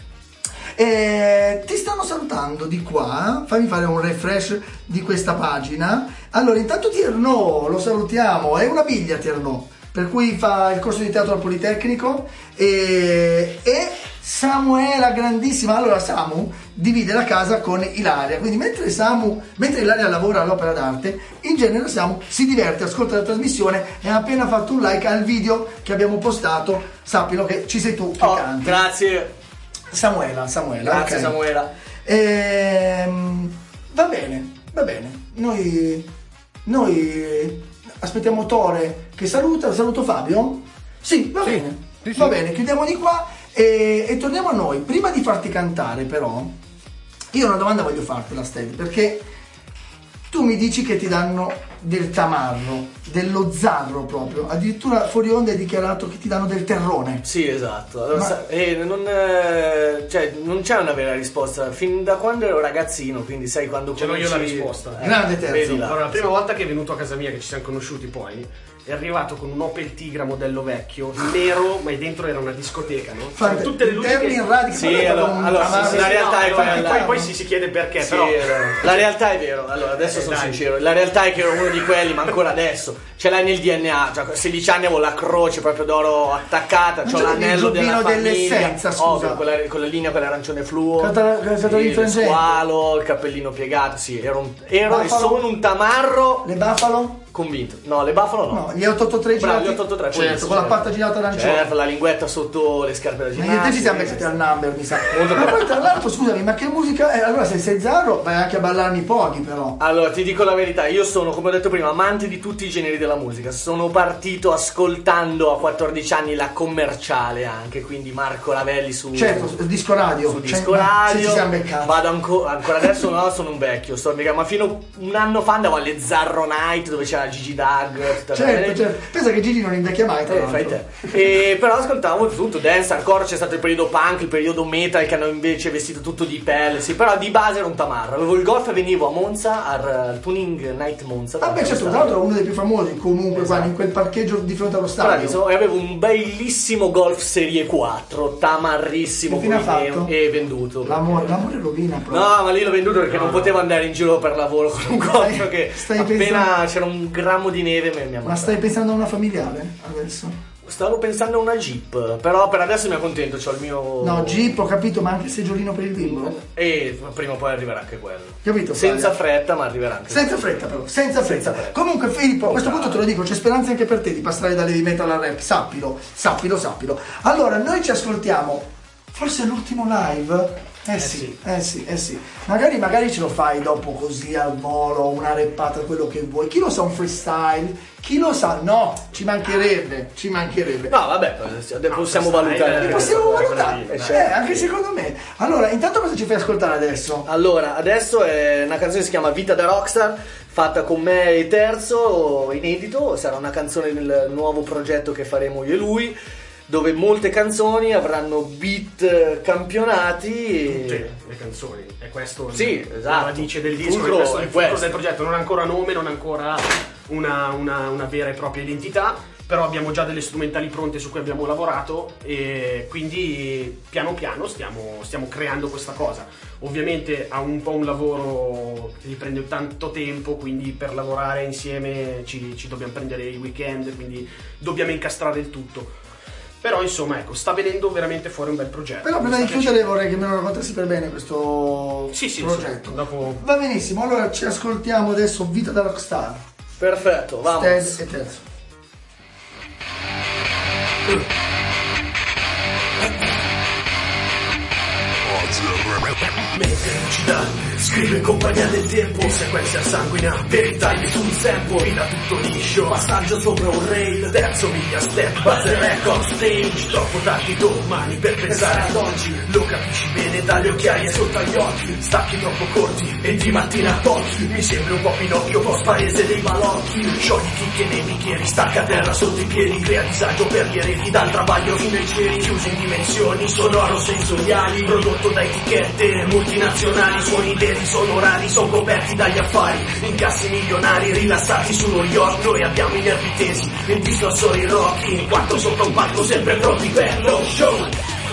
Eh, ti stanno salutando di qua, fammi fare un refresh di questa pagina. Allora, intanto Tierno, lo salutiamo, è una biglia Tierno, per cui fa il corso di teatro al Politecnico e, e Samuela grandissima. Allora Samu divide la casa con Ilaria, quindi mentre Samu, mentre Ilaria lavora all'opera d'arte, in genere Samu si diverte, ascolta la trasmissione e ha appena fatto un like al video che abbiamo postato. Sappilo che ci sei tu che Oh, canti. grazie. Samuela, Samuela. Grazie ok. Samuela. Ehm, va bene, va bene. Noi, noi aspettiamo Tore che saluta. Saluto Fabio? Sì, va Sì, bene. sì, sì. Va bene, chiudiamo di qua e, e torniamo a noi. Prima di farti cantare, però, io una domanda voglio fartela, Stevie, perché tu mi dici che ti danno del tamarro, dello zarro proprio. Addirittura fuori onda hai dichiarato che ti danno del terrone. Sì, esatto. Allora, Ma- sa- eh, non, eh, cioè, non c'è una vera risposta. Fin da quando ero ragazzino, quindi sai quando Ce l'ho io la cominci- risposta. Eh, Grande Terzo. vedi là. Allora, la prima volta che è venuto a casa mia, che ci siamo conosciuti poi, è arrivato con un Opel Tigra modello vecchio, nero, ma dentro era una discoteca, no? Fante- C'erano tutte le luci interni che... in radio, Sì, guarda, allora- un allora, sì, tamarro. sì, la realtà è infatti, quella. poi, poi si, si chiede perché, Sì, però... allora, la realtà è vero, allora adesso Eh, sono dai. sincero, la realtà è che ero uno di quelli, ma ancora adesso ce l'hai nel D N A, cioè a sedici anni avevo la croce proprio d'oro attaccata, Non c'ho c'è l'anello il della giubbino famiglia, dell'essenza, scusa. ovvio, con la, con la linea, quella arancione fluo, Cata- cata- il infrangente. squalo, il cappellino piegato, sì, ero, un, ero e Buffalo? sono un tamarro Le Buffalo? convinto, no le Buffalo no. No, gli otto otto tre Bravo, girati. gli otto otto tre, quelli certo, sì, con la certo. patta girata arancione. Certo, la linguetta sotto le scarpe da Ma ginnastica. io e te ci siamo beccati al number, mi sa. Molto Ma bene. poi tra l'altro, scusami, ma che musica è? Allora se sei Zarro vai anche a ballarmi pochi però. Allora, ti dico la verità, io sono, come ho detto prima, amante di tutti i generi della musica. Sono partito ascoltando a quattordici anni la commerciale anche, quindi Marco Ravelli su Certo, disco radio. su Cioè, disco ma se radio. ci siamo beccati. Vado ancora, ancora adesso no, sono un vecchio, sto beccando, ma fino a un anno fa andavo alle Zarro Night dove c'era Gigi Dag, tutta Certo, quella- certo. Pensa che Gigi non invecchia mai, tra Eh, l'altro. fai te. E, però ascoltavo tutto, dance, hardcore, c'è stato il periodo punk, il periodo metal che hanno invece vestito tutto di pelle, sì, però di base ero un tamarro. Avevo il golf e venivo a Monza al, al Tuning Night Monza. Ah beh, certo, tra l'altro uno dei più famosi comunque Esatto. qua in quel parcheggio di fronte allo stadio. Bravissimo, e avevo un bellissimo Golf Serie quattro, tamarrissimo, Che fine ha poi fatto? e venduto. L'amore, l'amore rovina proprio. No, ma lì l'ho venduto perché non potevo andare in giro per lavoro con un golf Stai- che stai appena pensando- c'era un grammo di neve mi, mi Ma ammazzava. stai pensando a una familiare adesso? Stavo pensando a una Jeep, però per adesso mi accontento, c'ho il mio... No, Jeep, ho capito, ma anche seggiolino per il bimbo. E prima o poi arriverà anche quello. Capito? Senza Fabio? fretta, ma arriverà anche Senza fretta però, senza fretta. Senza fretta. Comunque Filippo, a questo punto te lo dico, c'è speranza anche per te di passare dalle metal al rap, sappilo, sappilo, sappilo. Allora, noi ci ascoltiamo, forse l'ultimo live... Eh sì, eh sì, eh sì. Magari, magari ce lo fai dopo così al volo, una rappata, quello che vuoi. Chi lo sa un freestyle? Chi lo sa? No, ci mancherebbe, ci mancherebbe. No, vabbè, possiamo valutare. Possiamo valutare, eh, anche secondo me. Allora, intanto cosa ci fai ascoltare adesso? Allora, adesso è una canzone che si chiama Vita da Rockstar, fatta con me e Terzo, inedito. Sarà una canzone del nuovo progetto che faremo io e lui, dove molte canzoni avranno beat campionati. Tutte le canzoni, è questo sì, il, esatto. la radice del disco, Fulcro, questo è il fulcro questo. del progetto, non ha ancora nome, non ha ancora una, una, una vera e propria identità, però abbiamo già delle strumentali pronte su cui abbiamo lavorato e quindi piano piano stiamo, stiamo creando questa cosa. Ovviamente ha un po' un lavoro che gli prende tanto tempo, quindi per lavorare insieme ci, ci dobbiamo prendere i weekend, quindi dobbiamo incastrare il tutto. Però insomma, ecco, sta venendo veramente fuori un bel progetto. Però prima di chiudere vorrei che me lo raccontassi per bene questo sì, sì, progetto. Sì, dopo... Va benissimo, allora ci ascoltiamo adesso Vita da Rockstar. Perfetto, vamos. Ted e Terzo. Mente scrive in compagnia del tempo, sequenza sanguina, veritagli sul tempo, vita tutto liscio, passaggio sopra un rail, terzo miglia step, base record stage, troppo tardi domani per pensare ad oggi, lo capisci bene dalle occhiaie sotto agli occhi, stacchi troppo corti e di mattina a tocchi, mi sembra un po' Pinocchio, post paese dei balocchi, sciogli chicche nei bicchieri, stacca a terra sotto i piedi, crea disagio per gli eredi, dal travaglio fino ai cieli, chiusi in dimensioni, sonoro sensoriali, prodotto da etichette multinazionali, suoni veri sonorari, sono coperti dagli affari, incassi milionari, rilassati su New York, noi abbiamo i nervi tesi, il discussori rocky, in quanto sotto un palco sempre pronti per lo show.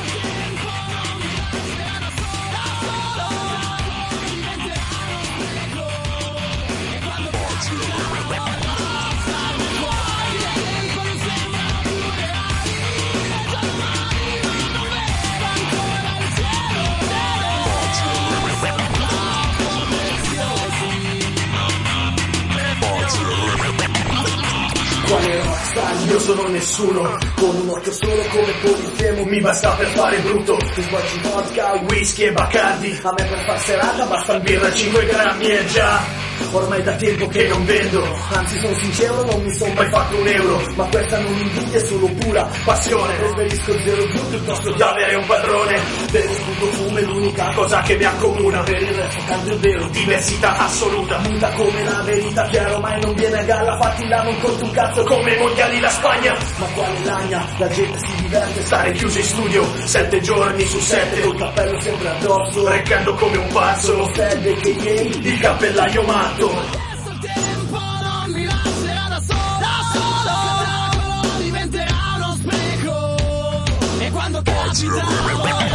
Io sono nessuno, con un occhio solo come Polifemo, mi basta per fare brutto, tu sbocci vodka, whisky e Bacardi, a me per far serata basta il birra cinque grammi e già, ormai da tempo che non vendo, anzi sono sincero non mi sono mai fatto un euro, ma questa non invidia è solo pura passione, preferisco zero più piuttosto che avere un padrone, per il punto fumo è l'unica cosa che mi accomuna, per il resto cambio vero, diversità assoluta, muta come la verità che ormai non viene a galla, fatti là non conto un cazzo come i mondiali la Spagna, ma quale lagna, la gente si diverte, stare chiuso in studio, sette giorni su sette, col cappello sempre addosso, reccando come un pazzo, serve che ieri il cappellaio matto. Questo tempo non mi lascerà da solo, da solo, diventerà uno spreco, e quando capita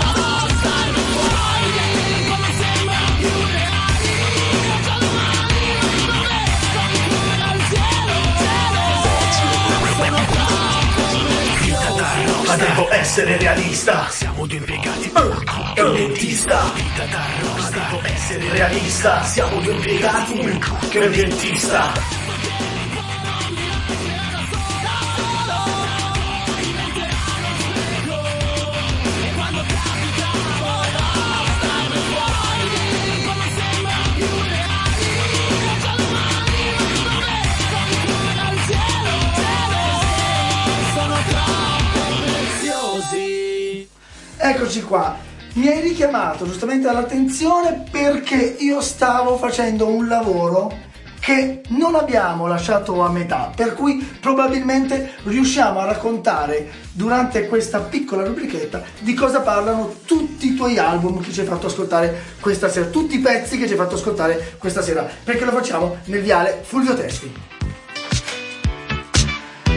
Ma devo essere realista, siamo due impiegati uh, e un dentista. Vita da rockstar, devo essere realista, siamo due impiegati che un dentista. Eccoci qua, mi hai richiamato giustamente all'attenzione perché io stavo facendo un lavoro che non abbiamo lasciato a metà, per cui probabilmente riusciamo a raccontare durante questa piccola rubrichetta di cosa parlano tutti i tuoi album che ci hai fatto ascoltare questa sera, tutti i pezzi che ci hai fatto ascoltare questa sera, perché lo facciamo nel viale Fulvio Testi.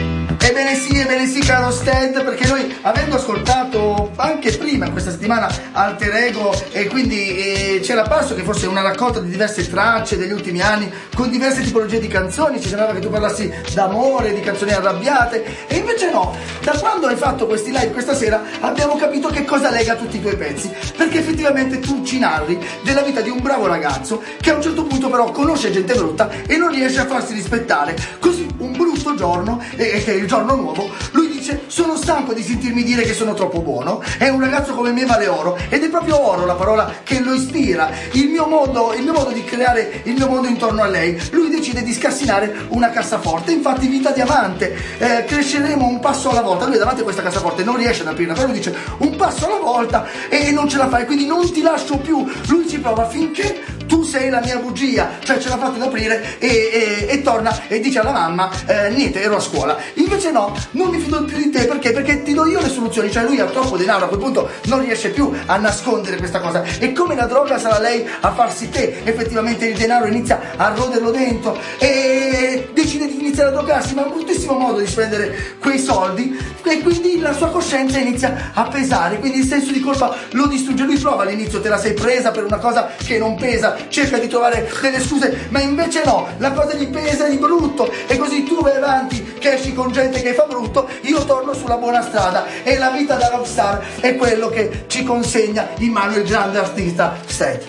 Ebbene sì, ebbene sì, caro Sted, perché noi, avendo ascoltato anche prima questa settimana Alter Ego, e quindi eh, c'era parso che fosse una raccolta di diverse tracce degli ultimi anni con diverse tipologie di canzoni, ci sembrava che tu parlassi d'amore, di canzoni arrabbiate, e invece no. Da quando hai fatto questi live questa sera abbiamo capito che cosa lega tutti i tuoi pezzi, perché effettivamente tu ci narri della vita di un bravo ragazzo che a un certo punto però conosce gente brutta e non riesce a farsi rispettare, così un brutto giorno, e che è il giorno nuovo, lui dice: sono stanco di sentirmi dire che sono troppo buono, è un ragazzo come me vale oro, ed è proprio oro la parola che lo ispira, il mio modo, il mio modo di creare il mio mondo intorno a lei. Lui decide di scassinare una cassaforte, infatti vita diamante, eh, cresceremo un passo alla volta. Lui davanti a questa cassaforte non riesce ad aprirla, però lui dice un passo alla volta e non ce la fai, quindi non ti lascio più. Lui ci prova finché tu sei la mia bugia, cioè ce l'ha fatta ad aprire e, e, e torna e dice alla mamma eh, niente, ero a scuola. Invece no, non mi fido più di te, perché? Perché ti do io le soluzioni, cioè lui ha troppo denaro, a quel punto non riesce più a nascondere questa cosa, e come la droga sarà lei a farsi te, effettivamente il denaro inizia a roderlo dentro e decide di iniziare a drogarsi, ma è un bruttissimo modo di spendere quei soldi, e quindi la sua coscienza inizia a pesare, quindi il senso di colpa lo distrugge. Lui prova all'inizio, te la sei presa per una cosa che non pesa, cerca di trovare delle scuse, ma invece no, la cosa gli pesa di brutto, e così tu vai avanti che esci con gente che fa brutto, io torno sulla buona strada, e la vita da rockstar è quello che ci consegna in mano il grande artista Sted.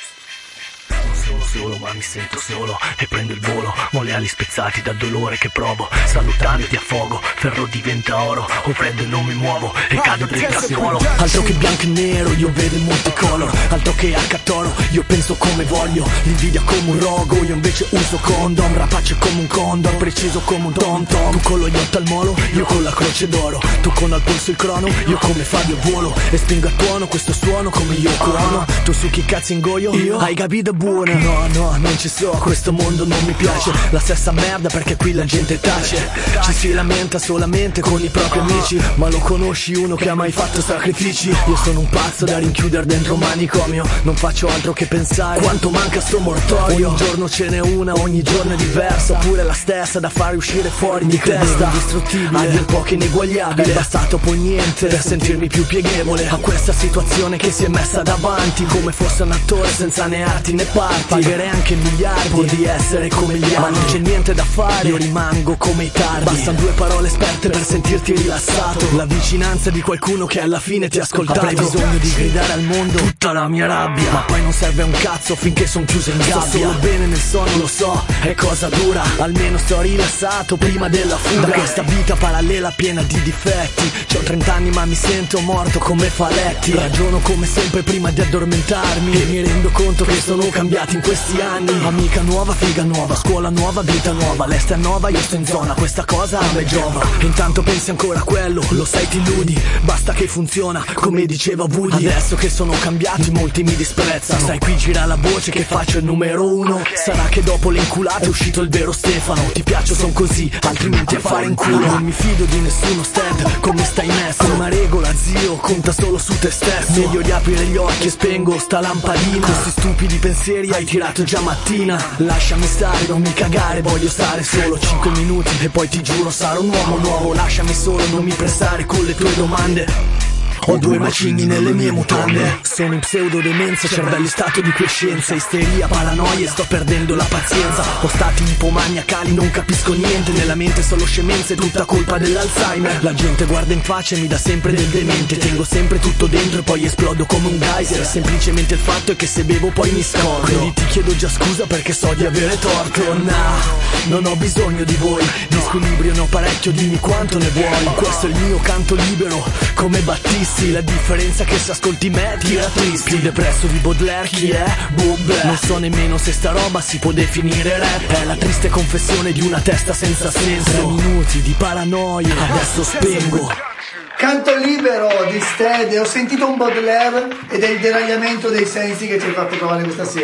Solo, ma mi sento solo e prendo il volo, ho le ali spezzati dal dolore che provo, salutandoti a fuoco, ferro diventa oro, ho freddo e non mi muovo e cado dritto al suolo. Altro che bianco e nero, io vedo il multicolor, altro che acca toro, io penso come voglio, l'invidia come un rogo, io invece uso condom, rapace come un condor, preciso come un tom tom. Tu con lo yacht al molo, io con la croce d'oro, tu con al polso il crono, io come Fabio volo, e spingo a tuono questo suono come Yoko Ono. Tu su chi cazzo ingoio, io hai capito buono. No, no, non ci so, questo mondo non mi piace, la stessa merda perché qui la gente tace, ci si lamenta solamente con i propri amici, ma lo conosci uno che ha mai fatto sacrifici? Io sono un pazzo da rinchiudere dentro un manicomio, non faccio altro che pensare quanto manca sto mortorio. Ogni giorno ce n'è una, ogni giorno è diversa, oppure la stessa da fare uscire fuori di testa, indistruttibile, a dir poco ineguagliabile, è bastato poi niente per sentirmi più pieghevole a questa situazione che si è messa davanti, come fosse un attore senza né arti né parti. Pagherei anche miliardi pur di essere come gli altri, ma non c'è niente da fare, io rimango come i tardi. Bastano due parole esperte per sentirti rilassato, la vicinanza di qualcuno che alla fine ti ha ascoltato. Avrei bisogno di gridare al mondo tutta la mia rabbia, ma poi non serve un cazzo finché son chiuso in gabbia. Sto solo bene nel sonno, lo so, è cosa dura, almeno sto rilassato prima della fuga da questa vita parallela piena di difetti. C'ho trent'anni ma mi sento morto come Faletti, ragiono come sempre prima di addormentarmi e mi rendo conto che sono cambiati in questi anni. Amica nuova, figa nuova, scuola nuova, vita nuova, l'est è nuova, io sto in zona, questa cosa a me giova. Intanto pensi ancora a quello, lo sai ti illudi, basta che funziona, come diceva Woody. Adesso che sono cambiati molti mi disprezzano, sai qui gira la voce che faccio il numero uno. Sarà che dopo le inculate è uscito il vero Stefano, ti piaccio son così, altrimenti a fare in culo. Non mi fido di nessuno Sted, come stai messo? Una regola zio, conta solo su te stesso, meglio di aprire gli occhi e spengo sta lampadina. Questi stupidi pensieri hai tirato già mattina, lasciami stare, non mi cagare, voglio stare solo cinque minuti e poi ti giuro sarò un uomo nuovo. Lasciami solo, non mi pressare con le tue domande, ho due macigni nelle mie mutande. Sono in pseudodemenza, cervello stato di quiescenza, isteria, paranoia, sto perdendo la pazienza. Ho stati ipomaniacali, non capisco niente, nella mente solo scemenze, tutta colpa dell'Alzheimer. La gente guarda in faccia e mi dà sempre del demente, tengo sempre tutto dentro e poi esplodo come un geyser. Semplicemente il fatto è che se bevo poi mi scordo, quindi ti chiedo già scusa perché so di avere torto. Nah, non ho bisogno di voi, di squilibrio ne ho parecchio, dimmi quanto ne vuoi. Questo è il mio canto libero, come Battisti. La differenza è che se ascolti me tira tristi. Più depresso di Baudelaire chi è? Bobbe. Non so nemmeno se sta roba si può definire rap, è la triste confessione di una testa senza senso. Tre minuti di paranoia, adesso spengo. Canto libero di Sted, ho sentito un Baudelaire ed è il deragliamento dei sensi che ci hai fatto trovare questa sera.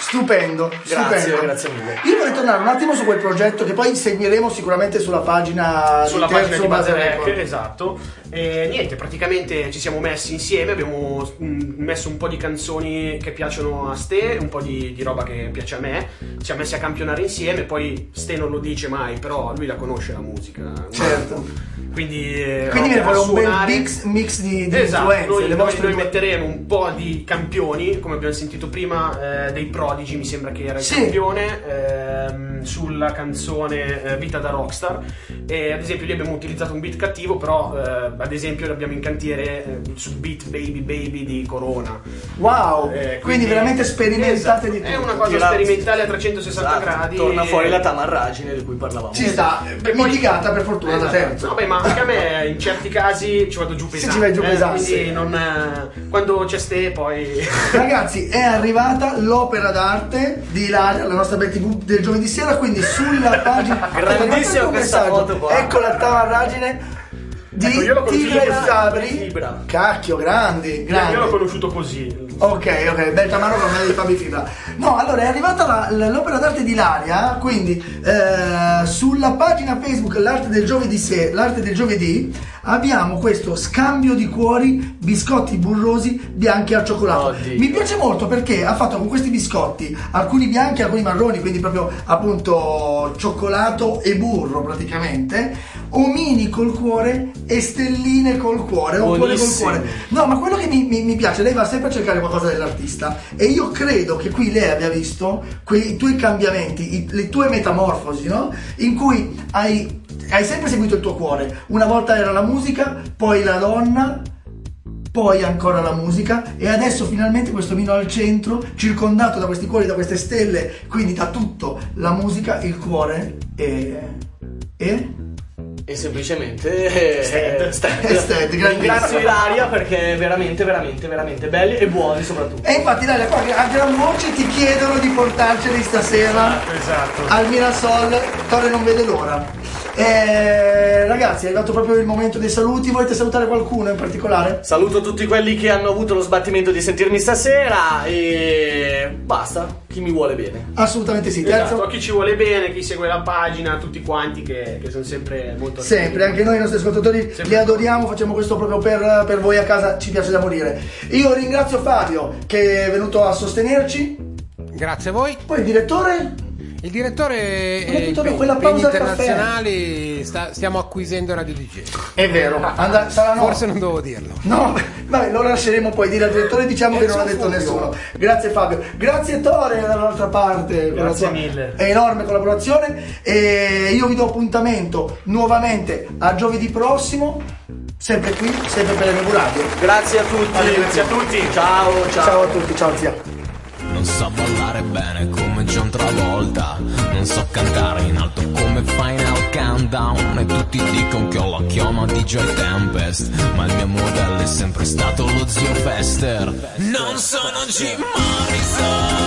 Stupendo, Grazie, stupendo. grazie mille. Io vorrei tornare un attimo su quel progetto che poi seguiremo sicuramente sulla pagina Sulla di pagina Terzo di Base Base Record. Rec, esatto. E niente, praticamente ci siamo messi insieme, abbiamo mm, messo un po' di canzoni che piacciono a Ste, un po' di, di roba che piace a me, ci siamo messi a campionare insieme, poi Ste non lo dice mai, però lui la conosce la musica. Certo. Quindi, eh, Quindi viene a fuori un bel suonare- mix, mix di, di Esatto, influenze. noi, le noi- vostre noi due- metteremo un po' di campioni, come abbiamo sentito prima, eh, dei Prodigy, mi sembra che era il Sì. campione, ehm, sulla canzone eh, Vita da Rockstar. E ad esempio lì abbiamo utilizzato un beat cattivo, però eh, ad esempio l'abbiamo in cantiere eh, su Beat Baby Baby di Corona. Wow, Eh, quindi, veramente sperimentate di tutto. È una cosa Tira- sperimentale a trecentosessanta Esatto, gradi. torna e- fuori la tamarragine di cui parlavamo. Ci sta, E poi- mitigata per fortuna da Esatto. Terzo. Vabbè, ma anche a me in certi casi ci vado giù Sì, pesante. ci vai giù eh, pesante, quindi sì. non, eh, quando c'è Ste poi... Ragazzi, è arrivata l'opera d'arte di Ilaria, la nostra bel tivù del giovedì sera, quindi sulla pagina Grandissima un questa messaggio. foto qua. Ecco la tamarragine di Ecco, io l'ho Tigre e conosciuta- Sabri. Fibra. Cacchio, grandi, grandi. Io l'ho conosciuto così. Ok, ok, bel tamaro con me di Fabi Fibra. No, allora è arrivata la- la- l'opera d'arte di Ilaria, quindi eh, sulla pagina Facebook L'arte del giovedì, se, l'arte del giovedì abbiamo questo scambio di cuori, biscotti burrosi bianchi al cioccolato. Oddio. Mi piace molto perché ha fatto con questi biscotti, alcuni bianchi, alcuni marroni, quindi proprio appunto cioccolato e burro praticamente, omini col cuore e stelline col cuore, o cuore col Buonissimi. cuore. No, ma quello che mi, mi- mi piace, lei va sempre a cercare qualcosa dell'artista e io credo che qui lei abbia visto quei tuoi cambiamenti, i- le tue metamorfosi, no? In cui hai, hai sempre seguito il tuo cuore. Una volta era la musica, poi la donna, poi ancora la musica e adesso finalmente questo vino al centro, circondato da questi cuori, da queste stelle, quindi da tutto, la musica, il cuore e... e... E semplicemente Sted. Sted. Sted, grandissimo. Ringrazio Ilaria perché è veramente, veramente, veramente belli e buoni soprattutto. E infatti Ilaria, qua a gran voce ti chiedono di portarceli stasera Esatto. al Mirasol. Torre non vede l'ora. Eh, ragazzi, è arrivato proprio il momento dei saluti. Volete salutare qualcuno in particolare? Saluto tutti quelli che hanno avuto lo sbattimento di sentirmi stasera e basta, chi mi vuole bene. Assolutamente sì. Terzo, Esatto, a chi ci vuole bene, chi segue la pagina, tutti quanti che, che sono sempre molto sempre, anche noi i nostri ascoltatori li adoriamo, facciamo questo proprio per, per voi a casa, ci piace da morire. Io ringrazio Fabio che è venuto a sostenerci. Grazie a voi. Poi il direttore? Il direttore Non è eh, tutto da impegni- quella impegni pausa al caffè. internazionali, sta- stiamo acquisendo Radio D J. È vero, and- saranno... Forse non dovevo dirlo. No, vabbè, lo lasceremo poi dire al direttore, diciamo che non ha detto nessuno. Grazie Fabio, grazie Tore dall'altra parte con la Grazie sua mille. enorme collaborazione e io vi do appuntamento nuovamente a giovedì prossimo, sempre qui, sempre per M V Radio. Grazie a tutti, grazie a tutti. Ciao, ciao. Ciao a tutti, ciao zia. Non so ballare bene come John Travolta, non so cantare in alto come Final Countdown, e tutti dicono che ho la chioma di Joy Tempest, ma il mio modello è sempre stato lo zio Fester. Non sono Jim Morrison.